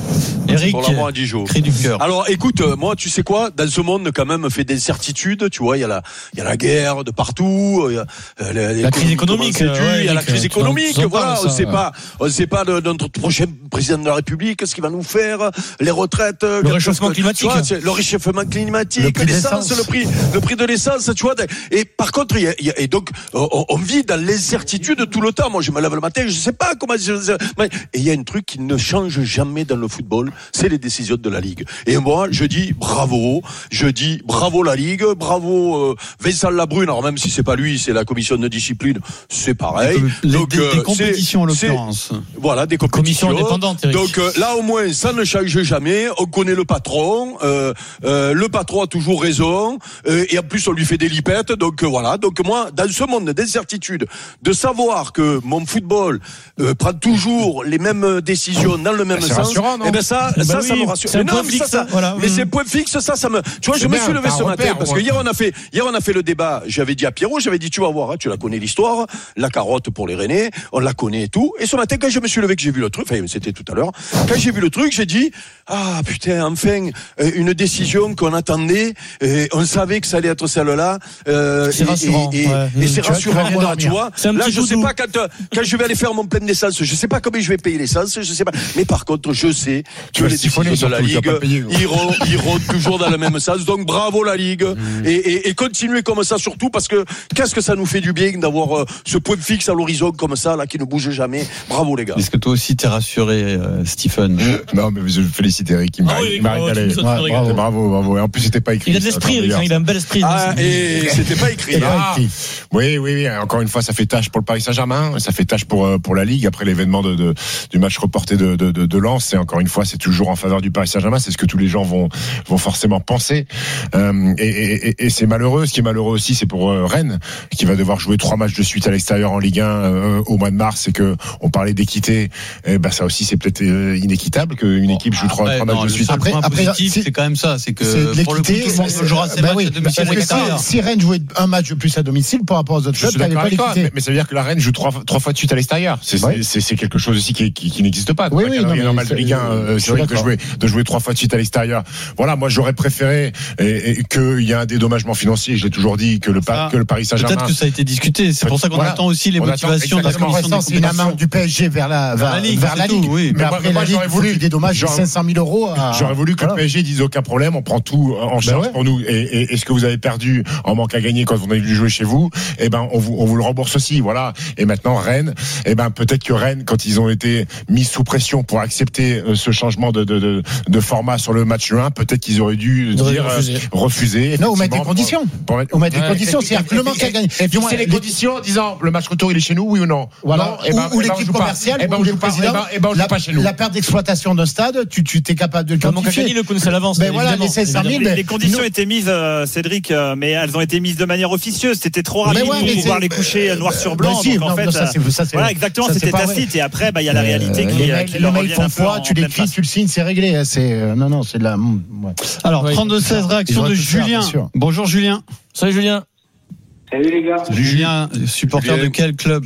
Eric,
pour l'avoir dit Joe.
Cri du cœur.
Alors, écoute, euh, moi, tu sais quoi, dans ce monde quand même fait d'incertitudes, tu vois, il y a la, il y a la guerre de partout, il y a euh, la,
la crise économique,
il
ouais,
y a la crise économique,
ça,
voilà,
ça,
on ne sait
ouais.
pas, on ne sait pas de, de notre prochain président de la République, ce qu'il va nous faire, les retraites,
le
que,
réchauffement
que,
climatique,
tu vois, le réchauffement climatique,
le prix
l'essence, le prix, le prix de l'essence, tu vois. Et par contre, il y a, il y a, et donc, on, on vit dans l'incertitude tout le temps. Moi, je me lève le matin, je sais pas comment. Je, et il y a un truc qui ne change jamais dans le football, c'est les décisions de la Ligue. Et moi, je dis bravo, je dis bravo la Ligue, bravo euh, Vincent Labrune. Alors même si c'est pas lui, c'est la commission de discipline, c'est pareil.
Les,
donc
des,
euh,
des compétitions en l'occurrence.
Voilà, des compétitions.
Commission indépendante. Eric.
Donc euh, là, au moins, ça ne change jamais. On connaît le patron. Euh, euh, le patron a toujours raison. Euh, et en plus, on lui fait des lipettes. Donc euh, voilà. Donc moi, dans ce monde d'incertitude, de savoir que mon football euh, prend toujours les mêmes décisions dans le même
c'est
sens, et ben ça,
bah
ça,
oui,
ça me rassure.
c'est
Mais
un
non,
point
mais
fixe,
ça, ça,
voilà.
mais c'est point fixe, ça, ça me. Tu vois,
C'est
je me
bien,
suis levé
t'as
ce
un
matin
repère,
parce que
ouais.
hier on a fait, hier on a fait le débat. J'avais dit à Pierrot, j'avais dit, tu vas voir, hein, tu la connais l'histoire, la carotte pour les Rennais, on la connaît et tout. Et ce matin, quand je me suis levé, que j'ai vu le truc, enfin c'était tout à l'heure, quand j'ai vu le truc, j'ai dit, ah putain, enfin euh, une décision qu'on attendait, et on savait que ça allait être celle-là. Euh,
C'est
et,
rassurant.
Et, et,
ouais.
et c'est
tu
rassurant,
vas
voilà,
dormir.
tu vois.
C'est un
Là,
petit
je sais
doudou.
pas quand, euh, quand je vais aller faire mon plein d'essence, je sais pas combien je vais payer l'essence, je sais pas. Mais par contre, je sais
Tu
que
vas
les
siphonner,
décisions de la
surtout, tu vas
Ligue
pas payer, quoi.
iront, iront toujours dans le même sens. Donc bravo la Ligue et, et, et continuez comme ça surtout parce que qu'est-ce que ça nous fait du bien d'avoir euh, ce point fixe à l'horizon comme ça là qui ne bouge jamais. Bravo les gars.
Est-ce que toi aussi t'es rassuré, euh, Stephen?
Non, mais je félicite Eric, il m'a
Ah oui,
il m'a
bravo,
régalé.
tu nous as
Ouais,
fait
bravo,
régaler.
bravo, bravo. Et en plus, c'était pas écrit.
Il a de
ça,
l'esprit,
attends,
Eric, hein,
regarde.
il a un bel esprit.
Ah, et c'était pas écrit.
C'est
Ah.
pas écrit.
Oui, oui, oui. Encore une fois, ça fait tâche pour le Paris Saint-Germain, ça fait tâche pour euh, pour la Ligue après l'événement de, de du match reporté de de de, de Lens. Et encore une fois, c'est toujours en faveur du Paris Saint-Germain. C'est ce que tous les gens vont vont forcément penser. Euh, et, et, et, et c'est malheureux. Ce qui est malheureux aussi, c'est pour euh, Rennes qui va devoir jouer trois matchs de suite à l'extérieur en Ligue un euh, au mois de mars. Et que on parlait d'équité. Et ben ça aussi, c'est peut-être euh, inéquitable qu'une équipe joue trois,
Après,
trois
non,
matchs de
le
suite.
seul
Après-
point
après,
positif,
c'est-
c'est quand même ça, c'est que
C'est de
pour le coup,
l'équité.
tout le monde
c'est-
jouera ses
bah
matchs
oui,
à domicile
parce
et à
que
l'extérieur.
si, si Rennes jouait un match de plus à domicile par rapport aux autres
Je
clubs,
suis
t'avais
d'accord
pas
avec toi,
l'équité.
mais, mais ça veut dire que la Rennes joue trois, trois fois de suite à l'extérieur. C'est,
Ouais.
c'est, c'est quelque chose aussi qui, qui, qui n'existe pas.
Oui,
Dans
oui,
un
non,
calendrier
mais
normal de
c'est-
Ligue un, euh,
je
c'est
suis
vrai que de
d'accord.
jouer, de jouer trois fois de suite à l'extérieur. Voilà, moi j'aurais préféré et, et qu'il y ait un dédommagement financier. J'ai toujours dit que le,
Ah,
que le Paris Saint-Germain.
Peut-être que ça a été discuté. C'est pour ça qu'on
Voilà.
attend aussi les
On attend
motivations de la
exactement.
commission
Pour l'instant, c'est une
des
amende du P S G vers la, vers,
la Ligue,
vers
c'est
la
tout,
Ligue.
oui.
Mais
Mais moi-
après,
moi,
la Ligue,
j'aurais
il faut
voulu-
qu'il dédommage
j'aurais-
cinq cent mille euros à...
J'aurais voulu que
Voilà.
le P S G dise aucun problème, on prend tout en charge
ouais.
pour nous. Et, et, et ce que vous avez perdu en manque à gagner quand vous avez dû jouer chez vous, eh ben on vous, on vous le rembourse aussi. Voilà. Et maintenant Rennes, eh ben peut-être que Rennes, quand ils ont été mis sous pression pour accepter euh, ce changement de, de, de, de format sur le match un, peut-être qu'ils auraient dû
Ils auraient
dire
refusé.
euh, refuser.
Non, ou mettre des
effectivement,
conditions.
Pour, pour mettre,
Ou mettre des
Ouais.
conditions.
Et-
C'est-à-dire
et-
que le manque
et-
à gagner.
Et
Du moins,
fixer les
les-
conditions en disant le match retour il est chez nous, oui ou non.
Voilà.
Non, eh ben,
ou, ou
eh ben, on
l'équipe
joue pas.
commerciale,
Eh ben,
ou
on
le
joue pas.
président.
Eh ben, eh ben, on joue
la,
pas chez nous.
la perte d'exploitation d'un stade, tu, tu t'es capable de le
Le manque à
quantifier.
gagner, le connaissait à l'avance.
Ben voilà,
évidemment.
les cinq cent mille,
Les,
mais
les conditions
nous-
étaient mises, euh, Cédric, euh, mais elles ont été mises de manière officieuse. C'était trop
Mais
rapide
ouais,
pour
mais
pouvoir
c'est-
les coucher euh, noir sur blanc.
Ben si,
donc en
non,
fait,
non, ça, c'est- ça, c'est-
voilà, exactement,
ça, c'est
c'était
pas
tacite. Et après, bah, il y a la réalité
Euh,
qui,
les
euh,
mails,
qui
les
leur
mails
revient
font
un peu
foi,
en
tu
pleine
l'écris,
face.
tu le signes, c'est réglé. hein, C'est euh, non, non, c'est de la. Ouais.
Alors,
Oui,
trente-deux seize,
ils
réaction
auraient
de
pu le faire,
Julien.
bien sûr.
Bonjour Julien.
Salut Julien.
Salut les gars.
Julien, supporter
Julien.
de quel club?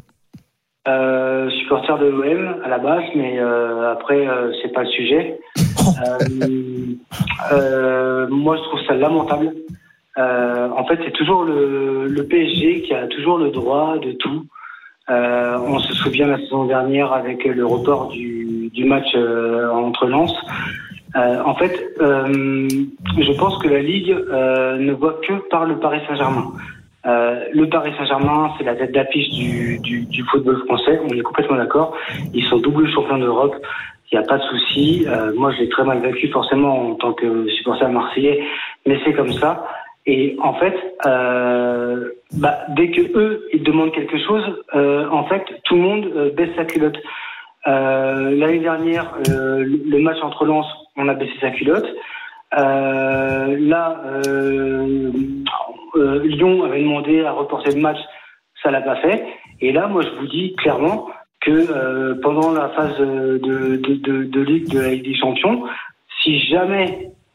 Euh, supporter de l'O M à la base, mais euh, après euh, c'est pas le sujet. euh, euh, moi je trouve ça lamentable. Euh, en fait c'est toujours le, le P S G qui a toujours le droit de tout. Euh, on se souvient la saison dernière avec le report du, du match euh, entre Lens. Euh, en fait, euh, je pense que la Ligue euh, ne voit que par le Paris Saint-Germain. Euh, le Paris Saint-Germain, c'est la tête d'affiche du, du, du football français. On est complètement d'accord. Ils sont double champions d'Europe. Il n'y a pas de souci. Euh, moi, je l'ai très mal vécu forcément en tant que supporter marseillais, mais c'est comme ça. Et en fait, euh, bah, dès que eux ils demandent quelque chose, euh, en fait, tout le monde euh, baisse sa culotte. Euh, l'année dernière, euh, le, le match entre Lens, on a baissé sa culotte. Euh, là, euh, euh, Lyon avait demandé à reporter le match, ça l'a pas fait. Et là, moi, je vous dis clairement que euh, pendant la phase de, de, de, de Ligue de la Ligue des Champions, si jamais,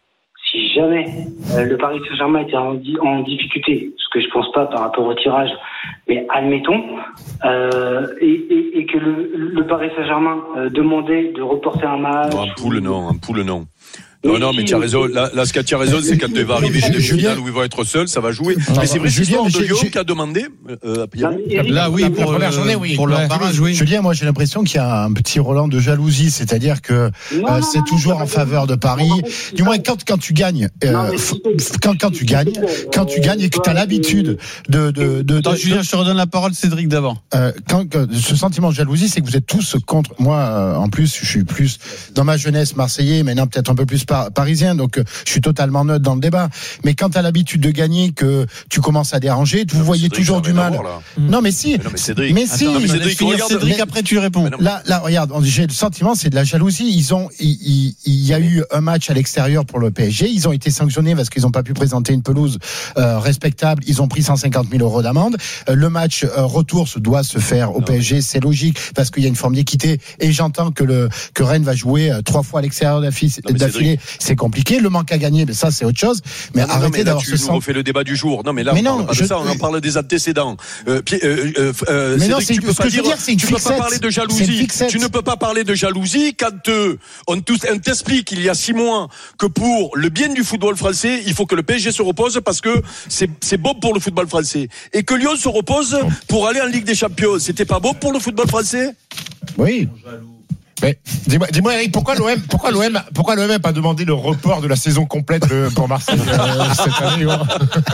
si jamais euh, le Paris Saint-Germain était en, di- en difficulté, ce que je pense pas par rapport au tirage, mais admettons, euh, et, et, et que le, le Paris Saint-Germain euh, demandait de reporter un match.
Non, un poule, non, un poule, non. Non, non, mais tu as raison. Là, là, ce que tu as raison, c'est quand il va arriver chez les finales où il va être seul, ça va jouer. Mais c'est vrai, c'est l'histoire de Lyon qui a demandé, euh, Pierrot.
Là, oui, pour la première journée, oui. Pour le barrage, oui. Julien, moi, j'ai l'impression qu'il y a un petit Roland de jalousie, c'est-à-dire que euh, c'est toujours en faveur de Paris. Du moins, quand, quand tu gagnes, euh, quand, quand tu gagnes, quand tu gagnes et que tu as l'habitude de, de, de,
Attends,
de
Julien, je te redonne la parole, Cédric, d'abord.
Euh, quand, quand, ce sentiment de jalousie, c'est que vous êtes tous contre. Moi, euh, en plus, je suis plus dans ma jeunesse marseillais, maintenant peut-être un peu plus par, parisien, donc euh, je suis totalement neutre dans le débat. Mais quand tu as l'habitude de gagner, que tu commences à déranger, vous non, voyez Cédric, toujours du mal. Voir, non, mais si.
Mais non, mais Cédric.
Mais si.
Attends, mais Cédric,
regarde, Cédric, mais, après tu réponds.
Là, là, regarde, j'ai le sentiment, c'est de la jalousie. Ils ont, il, il, il y a eu un match à l'extérieur pour le P S G. Ils ont été sanctionnés parce qu'ils n'ont pas pu présenter une pelouse euh, respectable. Ils ont pris cent cinquante mille euros d'amende. Euh, le match euh, retour se doit se faire au non, P S G, mais... c'est logique parce qu'il y a une forme d'équité. Et j'entends que le que Rennes va jouer euh, trois fois à l'extérieur d'affilée. C'est compliqué. Le manque à gagner, mais ça c'est autre chose. Mais non, arrêtez
non,
d'avoir
ce. Tu nous refais le débat du jour. Non, mais là,
mais
on
non,
parle pas
je...
de ça. On en parle des antécédents. Euh, euh, euh, euh,
mais
Cédric,
non, c'est
tu peux
ce
pas
que je veux
dire.
dire, c'est une
tu peux
fixette.
pas parler de jalousie. Tu ne peux pas parler de jalousie quand euh, on, on t'explique il y a six mois que pour le bien du football français, il faut que le P S G se repose parce que c'est c'est bon pour le football français et que Lyon se repose pour aller en Ligue des Champions. C'était pas bon pour le football français?
Oui.
Mais dis-moi, dis-moi Eric, pourquoi l'O M, pourquoi l'O M, pourquoi l'O M n'a pas demandé le report de la saison complète pour Marseille euh, cette année?
Non,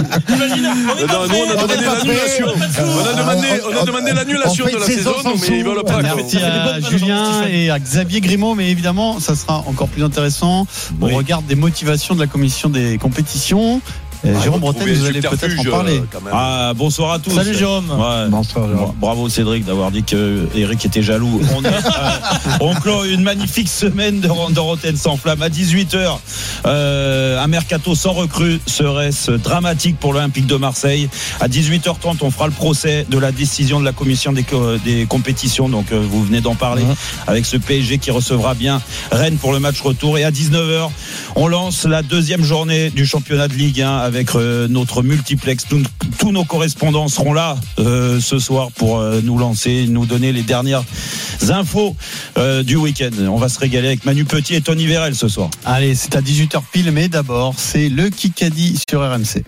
nous on a demandé l'annulation. On a demandé, on a demandé l'annulation de la saison, mais ils veulent pas.
Merci à Julien et à Xavier Grimaud, mais évidemment, ça sera encore plus intéressant. On regarde des motivations de la commission des compétitions. Euh, ah, Jérôme Bretagne, vous allez peut-être en parler.
Ah, bonsoir à tous.
Salut Jérôme.
Ouais.
Bonsoir Jérôme.
Bravo Cédric d'avoir dit que Eric était jaloux. On, est, euh, on clôt une magnifique semaine de, de Rotten sans flamme. À dix-huit heures, euh, un mercato sans recrue serait-ce dramatique pour l'Olympique de Marseille. À dix-huit heures trente, on fera le procès de la décision de la commission des, des compétitions. Donc euh, vous venez d'en parler, mmh. avec ce P S G qui recevra bien Rennes pour le match retour. Et à dix-neuf heures, on lance la deuxième journée du championnat de Ligue un avec euh, notre multiplex. Tous, tous nos correspondants seront là euh, ce soir pour euh, nous lancer, nous donner les dernières infos euh, du week-end. On va se régaler avec Manu Petit et Tony Vérel ce soir.
Allez, c'est à dix-huit heures pile, mais d'abord, c'est le Kikadi sur R M C.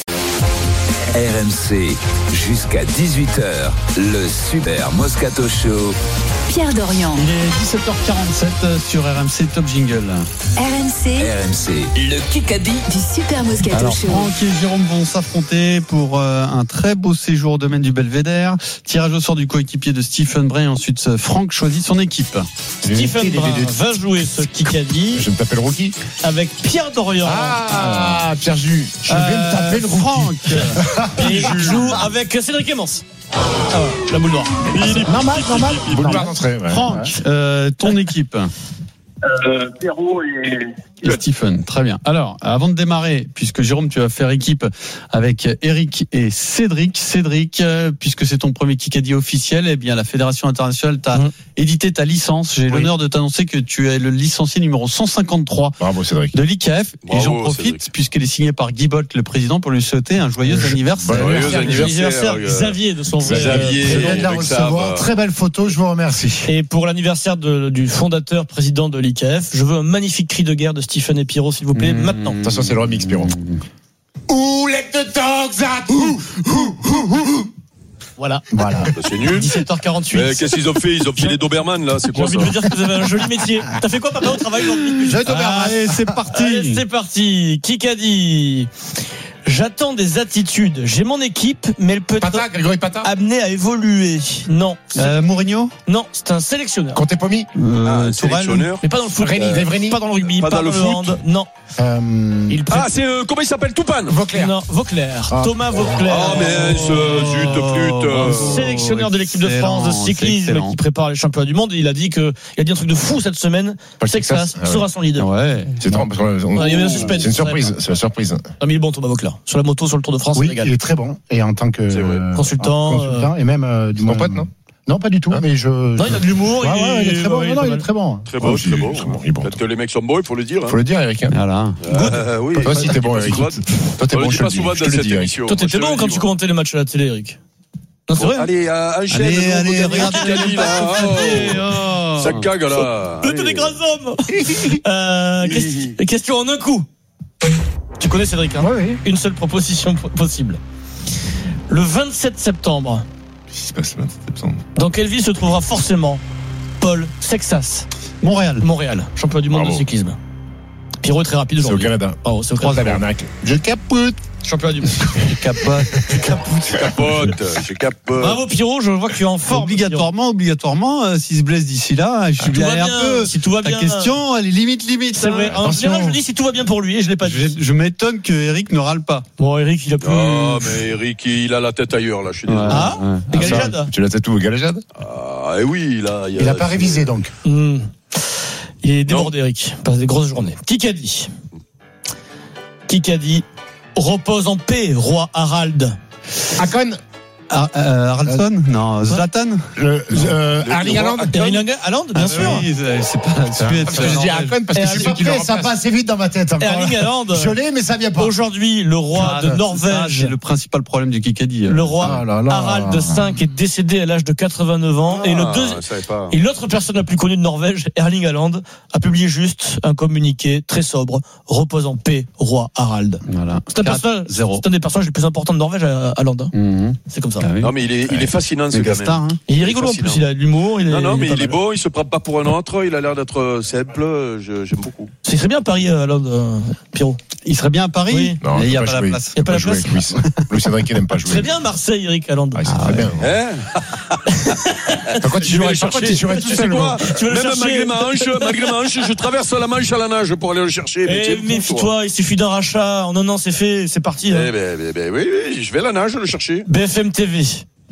R M C, jusqu'à dix-huit heures, le Super Moscato Show.
Pierre Dorian.
Il est dix-sept heures quarante-sept sur R M C Top Jingle.
R M C.
R M C, le Kikadi
du Super Moscato
Alors,
Show.
Franck et Jérôme vont s'affronter pour euh, un très beau séjour au domaine du Belvédère. Tirage au sort du coéquipier de Stephen Bray. Ensuite, Franck choisit son équipe.
Stephen Bray va jouer ce Kikadi.
Je me taper le rookie.
Avec Pierre Dorian.
Ah, Pierre Jus. Je vais
euh,
me taper le rookie.
Franck.
Et il joue avec Cédric Clémence. Ah, la boule noire.
Ah, normal, normal.
Boule noire d'entrée. Ouais.
Franck, euh, ton équipe.
Euh, Pierrot et...
et Stephen, très bien. Alors, avant de démarrer, puisque Jérôme, tu vas faire équipe avec Eric et Cédric. Cédric, euh, puisque c'est ton premier Kikadi officiel, eh bien, la Fédération internationale t'a mmh. édité ta licence. J'ai oui. l'honneur de t'annoncer que tu es le licencié numéro cent cinquante-trois
Bravo, Cédric.
de l'I K F.
Bravo,
et j'en profite,
Cédric.
puisqu'elle est signée par Guy Bott, le président, pour lui souhaiter un joyeux anniversaire.
Bon, joyeux anniversaire,
anniversaire Xavier de son vrai.
Xavier,
je viens de la recevoir. Très belle photo, je vous remercie.
Et pour l'anniversaire de, du fondateur, président de l'I K F, je veux un magnifique cri de guerre de Stephen et Pierrot, s'il vous plaît, mmh. maintenant.
Attention, c'est le remix, Pierrot.
Où let the dogs out. Ouh, ouh, ouh, ouh.
Voilà.
Voilà.
Ça, c'est nul.
dix-sept heures quarante-huit.
Mais qu'est-ce qu'ils ont fait? Ils ont pris les Doberman, là. C'est quoi
ça?
J'ai
envie de vous dire que vous avez un joli métier. T'as fait quoi, papa, au travail aujourd'hui?
J'ai Doberman. Allez, c'est parti.
Allez, c'est parti. Kikadi. J'attends des attitudes. J'ai mon équipe, mais elle peut
Pata, Grégory Pata.
amenée à évoluer. Non.
Euh, Mourinho?
Non, c'est un sélectionneur.
Conte Pomi.
euh, Un sélectionneur.
Mais pas dans le foot.
Rény,
euh,
Rény.
Pas dans le rugby.
Pas,
Pas,
dans,
dans
le,
le
foot.
hand. Non.
Euh,
Il
Ah, c'est euh, comment il s'appelle? Toupane.
Vauclair.
Non, Vauclair.
Ah.
Thomas Vauclair.
Oh, mais ce zut, flûte.
Euh, sélectionneur de l'équipe de France de cyclisme qui prépare les championnats du monde. Il a dit que il a dit un truc de fou cette semaine. C'est que ça sera son leader.
Ouais.
C'est trop, parce qu'on- on-
Ouais, il y avait un suspense.
c'est une surprise. C'est la surprise.
Non, mais il est bon, Thomas Vauclair. Sur la moto, sur le Tour de France,
oui,
il régale.
il est très bon. Et en tant que
C'est vrai.
euh,
Consultant,
consultant et même euh, du
Mon
moins,
pote, non
Non, pas du tout, mais je.
Non, il a de l'humour.
Ouais, ouais, il est très bon.
ouais,
Non, non, il est très bon.
Très bon,
Oh,
très bon.
très bon, il est bon.
Peut-être que les mecs sont bons, il faut le dire.
Faut le dire, Eric. hein.
Voilà.
Euh, oui.
Toi aussi, t'es bon, Eric. Toi, t'es
On le
bon,
dit
je te
pas
le
souvent
dis.
dans
Je te le
cette
dis, Eric.
émission.
Toi,
Moi, je
t'étais
te
bon
le
quand
dis,
tu
moi.
commentais les matchs à la télé, Eric. Non, c'est
Bon,
vrai.
allez, euh, enchaîne.
Allez,
le
allez,
nouveau
regarde,
Kikadi,
il est
là.
pas
Oh.
concentré, oh.
Ça cague, là.
Le des grands hommes. euh, question, question en un coup. Tu connais Cédric, hein?
Oui, oui.
Une seule proposition p- possible. Le vingt-sept septembre,
Qu'est-ce qui se passe le vingt-sept septembre?
dans quelle ville se trouvera forcément Paul Sexas?
Montréal.
Montréal, champion du monde
Bravo.
de cyclisme. Pierrot est très rapide
C'est au
aujourd'hui.
Canada.
Oh, c'est au
Trois
Canada.
tabernacle. Je capote.
Champion du monde.
Capote.
Je capote, je capote.
Bravo Pierrot, je vois que tu es en forme.
Obligatoirement, obligatoirement, euh, s'il se blesse d'ici là, je
Ah,
suis
tout va
bien un
bien,
peu.
si tout va
Ta
bien.
question, elle est limite, limite.
C'est
hein.
vrai. En
Attention.
général, je dis si tout va bien pour lui et je l'ai pas
Je,
dit.
je m'étonne que Eric ne râle pas.
Bon, Eric, il a plus.
Ah, mais Eric, il a la tête ailleurs, là, je suis désolé.
Ah,
Ouais.
et Galéjade.
Tu l'as tatoué au Galajade?
Ah, et oui, il a.
Il a pas révisé, donc.
Hmm. Il est débordé, Eric. Il passe des grosses journées. Qui qu'a dit Qui qu'a dit repose en paix, roi Harald.
Akon.
Ah, euh, Haraldson Non, Zlatan
Le, euh, Erling Haaland.
Erling Haaland, bien
Ah,
sûr.
oui, c'est c'est pas Suède.
Parce que je dis Akon parce que je suis pas prêt, ça passe assez vite dans ma tête. encore.
Erling Haaland.
Je l'ai, mais ça vient pas.
Aujourd'hui, le roi
Ah,
de
ça,
Norvège.
c'est le principal problème du Kikadi.
Le roi
Ah là là.
Harald V est décédé à l'âge de quatre-vingt-neuf ans. et le
Ah,
deuxième.
je savais pas.
Et l'autre personne la plus connue de Norvège, Erling Haaland, a publié juste un communiqué très sobre. Repose en paix, roi Harald.
Voilà.
C'est un, personnage- c'est un des personnages les plus importants de Norvège, euh, Haaland. hein.
Mhm.
C'est comme ça.
Ah oui.
Non, mais il est, il est fascinant, ce
C'est
gars,
Gastar,
même.
hein.
Et il est rigolo en
fascinant.
plus, il a de l'humour. Il est,
Non, non, mais
pas
il est
mal.
beau, il se prend pas pour un autre, il a l'air d'être simple, je- j'aime beaucoup.
C'est très bien Paris, euh, Haaland, euh, Pierrot.
Il serait bien à Paris,
Oui.
Non,
mais il n'y a
peut
pas la
jouer.
place.
Il y a pas la
jouer
place.
avec Luis. Luis Enrique n'aime pas jouer.
Très bien Marseille, Eric Haaland.
Ah, c'est très bien.
Hein?
Par contre,
Je
tu
vais
jouerais
le
par contre,
chercher.
tu jouerais tout
Tu sais
seul.
quoi?
Tu vas le
Même
chercher.
malgré ma hanche, malgré ma hanche, je traverse la Manche à la nage pour aller le chercher. Mais
Eh,
tiens, fou, toi.
méfie-toi, il suffit d'un rachat. En un an, c'est fait, c'est parti. hein.
Eh ben, ben, ben, oui, oui, je vais à la nage le chercher.
B F M T V.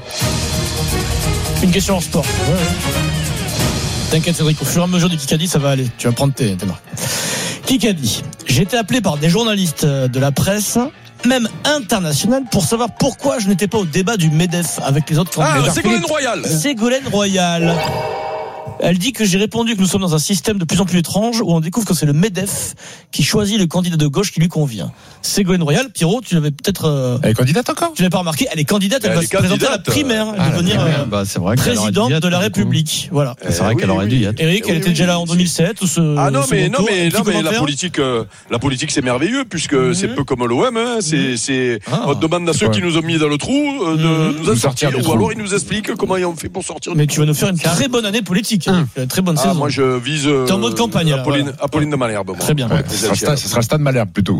Une question en sport. T'inquiète Cédric, au fur et à mesure du Kikadi, ça va aller. Tu vas prendre tes, tes marques. Kikadi. J'ai été appelé par des journalistes de la presse, même internationale, pour savoir pourquoi je n'étais pas au débat du MEDEF avec les autres
Ah,
candidats.
Ségolène Royal.
Ségolène Royal. Elle dit que j'ai répondu que nous sommes dans un système de plus en plus étrange où on découvre que c'est le MEDEF qui choisit le candidat de gauche qui lui convient. Ségolène Royal, Pierrot, tu l'avais peut-être. Euh,
Elle est candidate encore?
tu l'avais pas remarqué, elle est candidate, elle,
Elle
va
est
se présenter à la
candidate.
primaire, elle
Ah,
va
la
devenir
primaire,
euh,
bah, c'est vrai qu'elle aurait
présidente
dû y être,
de la
du coup.
République. Voilà.
C'est vrai
Eh
qu'elle
oui,
aurait
oui,
dû y
oui.
être.
Eric, elle
oui,
était
oui,
déjà là en
oui.
deux mille sept ou ce.
Ah non,
ce
mais
bon
non,
tour.
mais
Un petit
non, mais la
commentaire
politique, euh, la politique, c'est merveilleux puisque c'est peu comme l'O M. Hein, c'est, c'est,
Ah.
on demande à ceux
Ouais.
qui nous ont mis dans le trou euh, de
Mhm.
nous en
Nous sortir
sortir,
du
ou
trou.
alors ils nous expliquent comment ils ont fait pour sortir.
Mais
du
tu vas nous faire une très bonne année politique, Eric. Une très bonne
Ah,
saison.
moi je vise. euh,
T'es en mode campagne, là,
Apolline,
voilà.
Apolline de Malherbe. Moi.
Très bien.
Ouais, ce sera le stade- ce sera le stade Malherbe plutôt.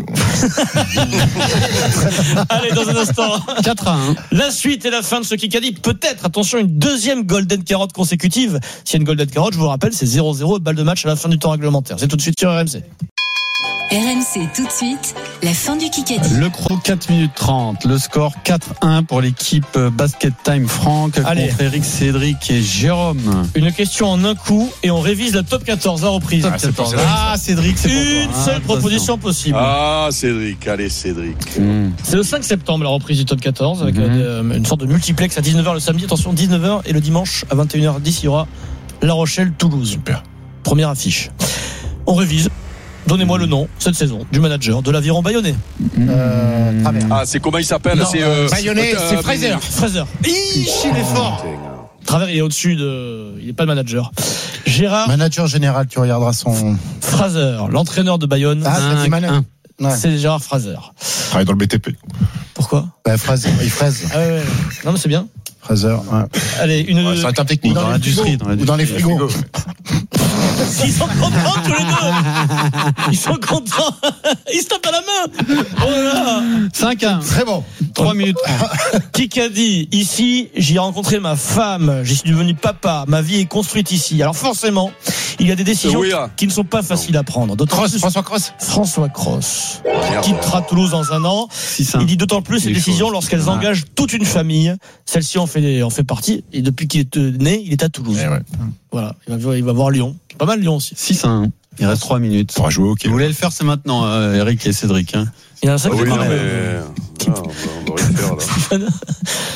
Allez, dans un instant.
quatre à un.
La suite et la fin de ce Kikadi. Peut-être, attention, une deuxième Golden Carotte consécutive. S'il y a une Golden Carotte, je vous rappelle, c'est zéro zéro, balle de match à la fin du temps réglementaire. C'est tout de suite sur R M C.
R M C tout de suite, la fin du Kikadi.
Le chrono quatre minutes trente, le score quatre un pour l'équipe Basket Time Franck
Allez.
contre Eric, Cédric et Jérôme.
Une question en un coup et on révise la top quatorze à reprise.
Top quatorze. Ah, Cédric, c'est pour toi.
Une
Ah,
seule
attention.
proposition possible.
Ah, Cédric, allez, Cédric.
Mmh.
C'est le cinq septembre la reprise du top quatorze avec
Mhm.
euh, une sorte de multiplex à dix-neuf heures le samedi. Attention, dix-neuf heures et le dimanche à vingt et une heures dix, il y aura La Rochelle-Toulouse.
Super.
Première affiche. On révise. Donnez-moi le nom, cette saison, du manager de l'Aviron Bayonnais.
Euh, Travers.
Ah, c'est comment il s'appelle?
Non,
C'est
euh,
euh,
Bayonnais,
euh,
c'est Fraser.
Fraser. Ih, il est fort. Travers, il est au-dessus de. Il n'est pas le manager. Gérard
Manager général, tu regarderas son.
Fraser, l'entraîneur de Bayonne.
Ah, t'as dit Manet. Ouais.
C'est Gérard Fraser.
Travaille dans le B T P.
Pourquoi?
Bah, Fraser, il fraise.
Ah ouais, ouais. Non, mais c'est bien.
Fraser, ouais.
Allez, une.
Ouais, c'est un terme technique.
Dans
Dans l'industrie, dans
Ou dans les
l'industrie.
frigos.
Ils sont contents tous les deux. Ils sont contents. Ils se tapent à la main. Oh là là.
cinq un.
Très bon.
trois minutes.
Kikadi, ici, j'y ai rencontré ma femme, j'y suis devenu papa, ma vie est construite ici. Alors forcément, il y a des décisions
Oui, là.
qui ne sont pas faciles à prendre. D'autant
Cross,
plus
François Cross.
François Cross,
Merde.
qui quittera Toulouse dans un an.
six un.
Il dit d'autant plus ces
Les
décisions
choses.
lorsqu'elles
Ah.
engagent toute une famille. Celle-ci en fait, en fait partie. Et depuis qu'il est né, il est à Toulouse.
Eh ouais.
Voilà, il va, il va voir Lyon. Pas mal Lyon aussi.
six à un. Il reste trois minutes.
Pour jouer au hockey.
Vous voulez le faire, c'est maintenant, euh, Eric et Cédric. Hein.
Il y en a un
Ah
sacré
oui, non,
pareil.
mais. Ah, on va- on va rien faire, là.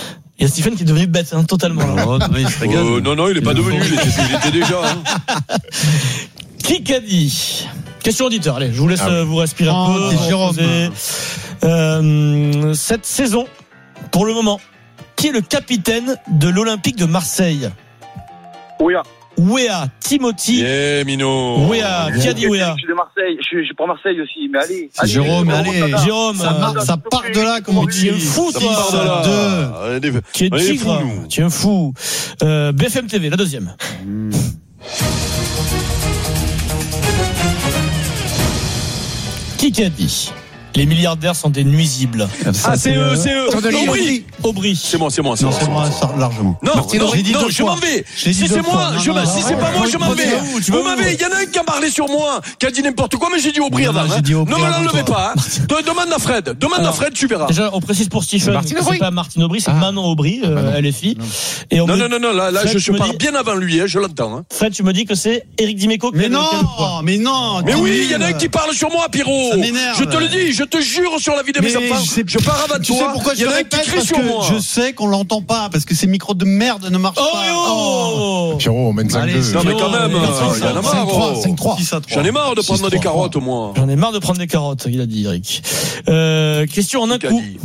Il y a Stephen qui est devenu bête, hein, totalement.
Oh, non, il se régale.
Euh, non, non, il n'est pas devenu, il était, il était déjà. Hein.
Qui qu'a dit? Question auditeur, allez, je vous laisse
Ah oui.
vous respirer un
Oh,
peu.
c'est Jérôme.
Poser. Euh, cette saison, pour le moment, qui est le capitaine de l'Olympique de Marseille?
Ouya.
Ouéa, Timothy.
Eh, Mino.
Ouéa, qui a dit Ouéa?
Je suis de Marseille, je suis, je suis pour Marseille aussi, mais allez.
C'est
allez,
Jérôme,
on
allez.
remonte à-
Jérôme,
Ça,
euh,
mar- ça part de là, comme on
tu es
dit.
fou,
Ça
toi.
part de là.
Deux.
Allez, des-
Tu es
allez,
tigre,
fous, nous.
tu es un fou. Euh, B F M T V, la deuxième. Qui qui a dit? Les milliardaires sont des nuisibles.
Ah, c'est eux, c'est eux. Aubry.
Aubry.
C'est moi, c'est moi, c'est
Non,
moi.
c'est moi, ça, largement.
Non,
Martine
non,
Aubry, j'ai dit
non,
deux
je
fois.
m'en vais.
Je l'ai dit
Si
deux
c'est
fois.
moi,
Non,
je
non,
m'en-
non,
si
non,
c'est pas
non,
moi,
non,
je m'en
non,
vais.
non, tu vas
Vous
où?
m'avez, il y en a un qui a parlé sur moi, qui a dit n'importe quoi, mais j'ai dit Aubry
Non,
avant.
non,
hein.
j'ai dit Aubry
Non, me
avant
l'enlevez
toi.
pas. hein. De- Demande à Fred. Demande à
Alors,
Fred, tu verras.
Déjà, on précise pour Stephen
Martine
que c'est
Aubry.
pas Martine Aubry, c'est
Ah.
Manon Aubry, euh,
Manon.
L F I. Et on
Non,
me-
non, non, non, là, là,
Fred,
je
tu
suis
me
pars
dis-
bien avant lui, hein, je l'entends. hein.
Fred, tu me dis que c'est Éric Dimeco qui
Mais
a lequel point.
non, mais non.
Mais
t'es
oui, il y en a un
nul.
qui parle sur moi, Pierrot.
Ça m'énerve.
Je te le dis, je te jure sur la vie de mes
Mais
enfants.
je sais-
Je pars avant
Tu sais
toi.
pourquoi
Il
je
y en
le
a un qui
répète?
crie
Parce
sur
que
moi.
je sais qu'on l'entend pas, parce que ces micros de merde ne marchent
Oh,
pas.
oh
Pierrot, on mène cinq
Allez,
deux.
Non, mais quand même,
Oh,
euh, il y en a marre. oh.
cinq trois.
six à trois.
J'en ai marre de
six,
prendre des
trois,
carottes, moi.
J'en ai marre de prendre des carottes, il a dit Eric. Euh, question en un
Qui a
coup.
dit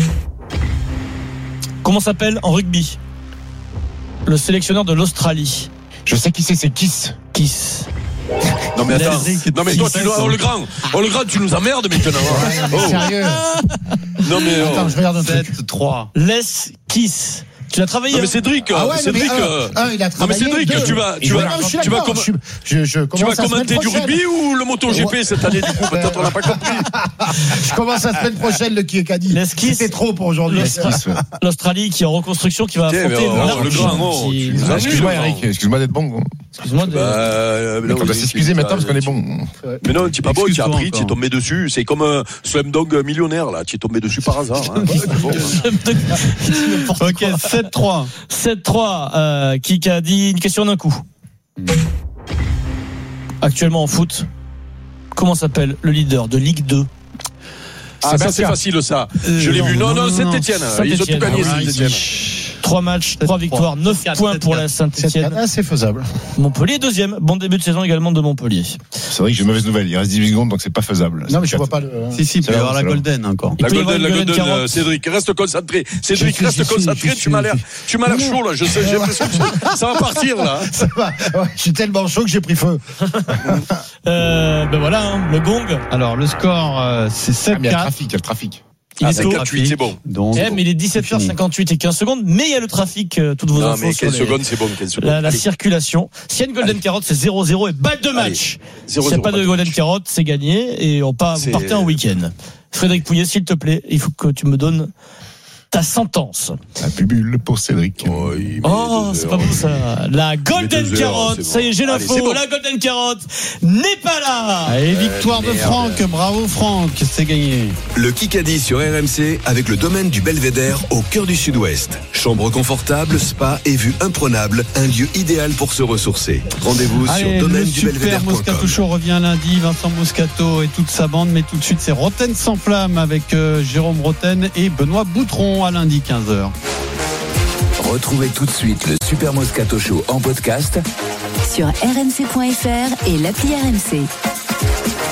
Comment s'appelle en rugby le sélectionneur de l'Australie?
Je sais qui c'est, c'est Kiss.
Kiss.
Non, mais attends.
Eric,
Non, mais toi, tu
six,
dois.
sept,
Oh, le grand. Oh, le grand, tu nous emmerdes maintenant. hein.
Mais
Oh.
sérieux.
Non, mais. oh.
Attends, je regarde un truc.
sept trois.
Les Kiss. Tu l'as travaillé?
Non, mais
hein
Cédric,
Ah ouais, non,
Cédric.
mais un,
euh,
un, il a
Non, mais
travaillé.
Cédric,
deux.
tu vas,
Et
tu vas,
voilà, je suis
tu vas,
d'accord,
comm-
je, je, je
tu vas
commence la
commenter
semaine
du
prochaine.
rugby ou le MotoGP
Ouais.
cette année, du coup? Peut-être on n'a pas compris.
Je commence la semaine prochaine, le qui a dit.
Les Kiss.
C'était trop pour aujourd'hui.
L'Australie qui est en reconstruction, qui va
Tiens,
affronter
mais, oh,
l'Argentine.
le grand, oh,
qui-
tu nous as-
Excuse-moi, Eric, excuse-moi d'être bon.
Excuse-moi de-
Bah, euh,
Mais
non,
on doit
oui,
s'excuser
tu-
maintenant parce qu'on est
tu-
bon.
Mais non, tu es pas bon, tu as
Excuse-toi
appris, tu es
encore.
tombé dessus. C'est comme un Slumdog millionnaire, là. Tu es tombé dessus par hasard. Hein. C'est bon, hein.
N'importe
Ok,
quoi.
sept trois.
sept trois, euh, qui a dit une question d'un coup. Actuellement en foot, comment s'appelle le leader de Ligue deux?
Ah, ça, c'est facile, ça. Je l'ai
non,
vu. Non,
non,
non,
non,
Saint-Etienne.
non.
Ils ont tout gagné,
Saint-Étienne.
Saint-Etienne.
Trois matchs, trois victoires, neuf points pour la Saint-Etienne.
C'est faisable.
Montpellier deuxième, bon début de saison également de Montpellier.
C'est vrai que j'ai une mauvaise nouvelle. Il reste dix-huit secondes, donc c'est pas faisable.
Non, mais je vois pas le.
Si, si, il peut y
C'est
avoir
là,
la
c'est là.
Golden encore.
La
peut y avoir
Golden, la
une Golden
Golden,
carotte.
euh, Cédric, reste concentré. Cédric,
Je suis,
reste
je suis,
concentré.
je
Tu
suis,
m'as l'air,
je suis.
tu m'as l'air chaud, là. Je sais, j'ai l'impression que ça va partir, là.
Ça va. Ouais, je suis tellement chaud que j'ai pris feu.
Euh, ben voilà, hein, le gong.
Alors, le score, euh, c'est
Ah,
sept
mais il y a le
quatre.
trafic, il y a le trafic.
Il
Ah,
est
c'est
tôt.
quatre huit, c'est bon.
Donc,
Eh, mais il est dix-sept heures cinquante-huit et quinze secondes, mais il y a le trafic, euh, toutes vos
Non,
infos
mais
sur
quinze
les-
secondes, c'est bon, quinze secondes.
la, la
Allez.
circulation. S'il y a une Golden Carotte, c'est zéro zéro et balle de match. S'il
zéro
n'y a
zéro,
pas de
balle de
Golden
match.
Carotte, c'est gagné et on part, vous
C'est-
partez en week-end. Frédéric Pouillet, s'il te plaît, il faut que tu me donnes ta sentence.
La pubule pour Cédric.
Oh, il met
Oh,
deux
c'est
heures.
pas bon ça. La Golden
deux heures,
Carotte,
c'est
ça y est,
bon.
j'ai
Allez,
l'info.
c'est bon.
La Golden Carotte n'est pas là.
Allez, victoire de
merde.
Franck. Bravo, Franck. C'est gagné.
Le Kikadi sur R M C avec le domaine du Belvédère au cœur du Sud-Ouest. Chambre confortable, spa et vue imprenable, un lieu idéal pour se ressourcer. Rendez-vous
Allez,
sur
le
domaine du
super
belvédère point
Moscato
com.
Show revient lundi. Vincent Moscato et toute sa bande. Mais tout de suite, c'est Roten sans flamme avec euh, Jérôme Roten et Benoît Boutron à lundi quinze heures.
Retrouvez tout de suite le Super Moscato Show en podcast
Sur r m c point f r et l'appli R M C.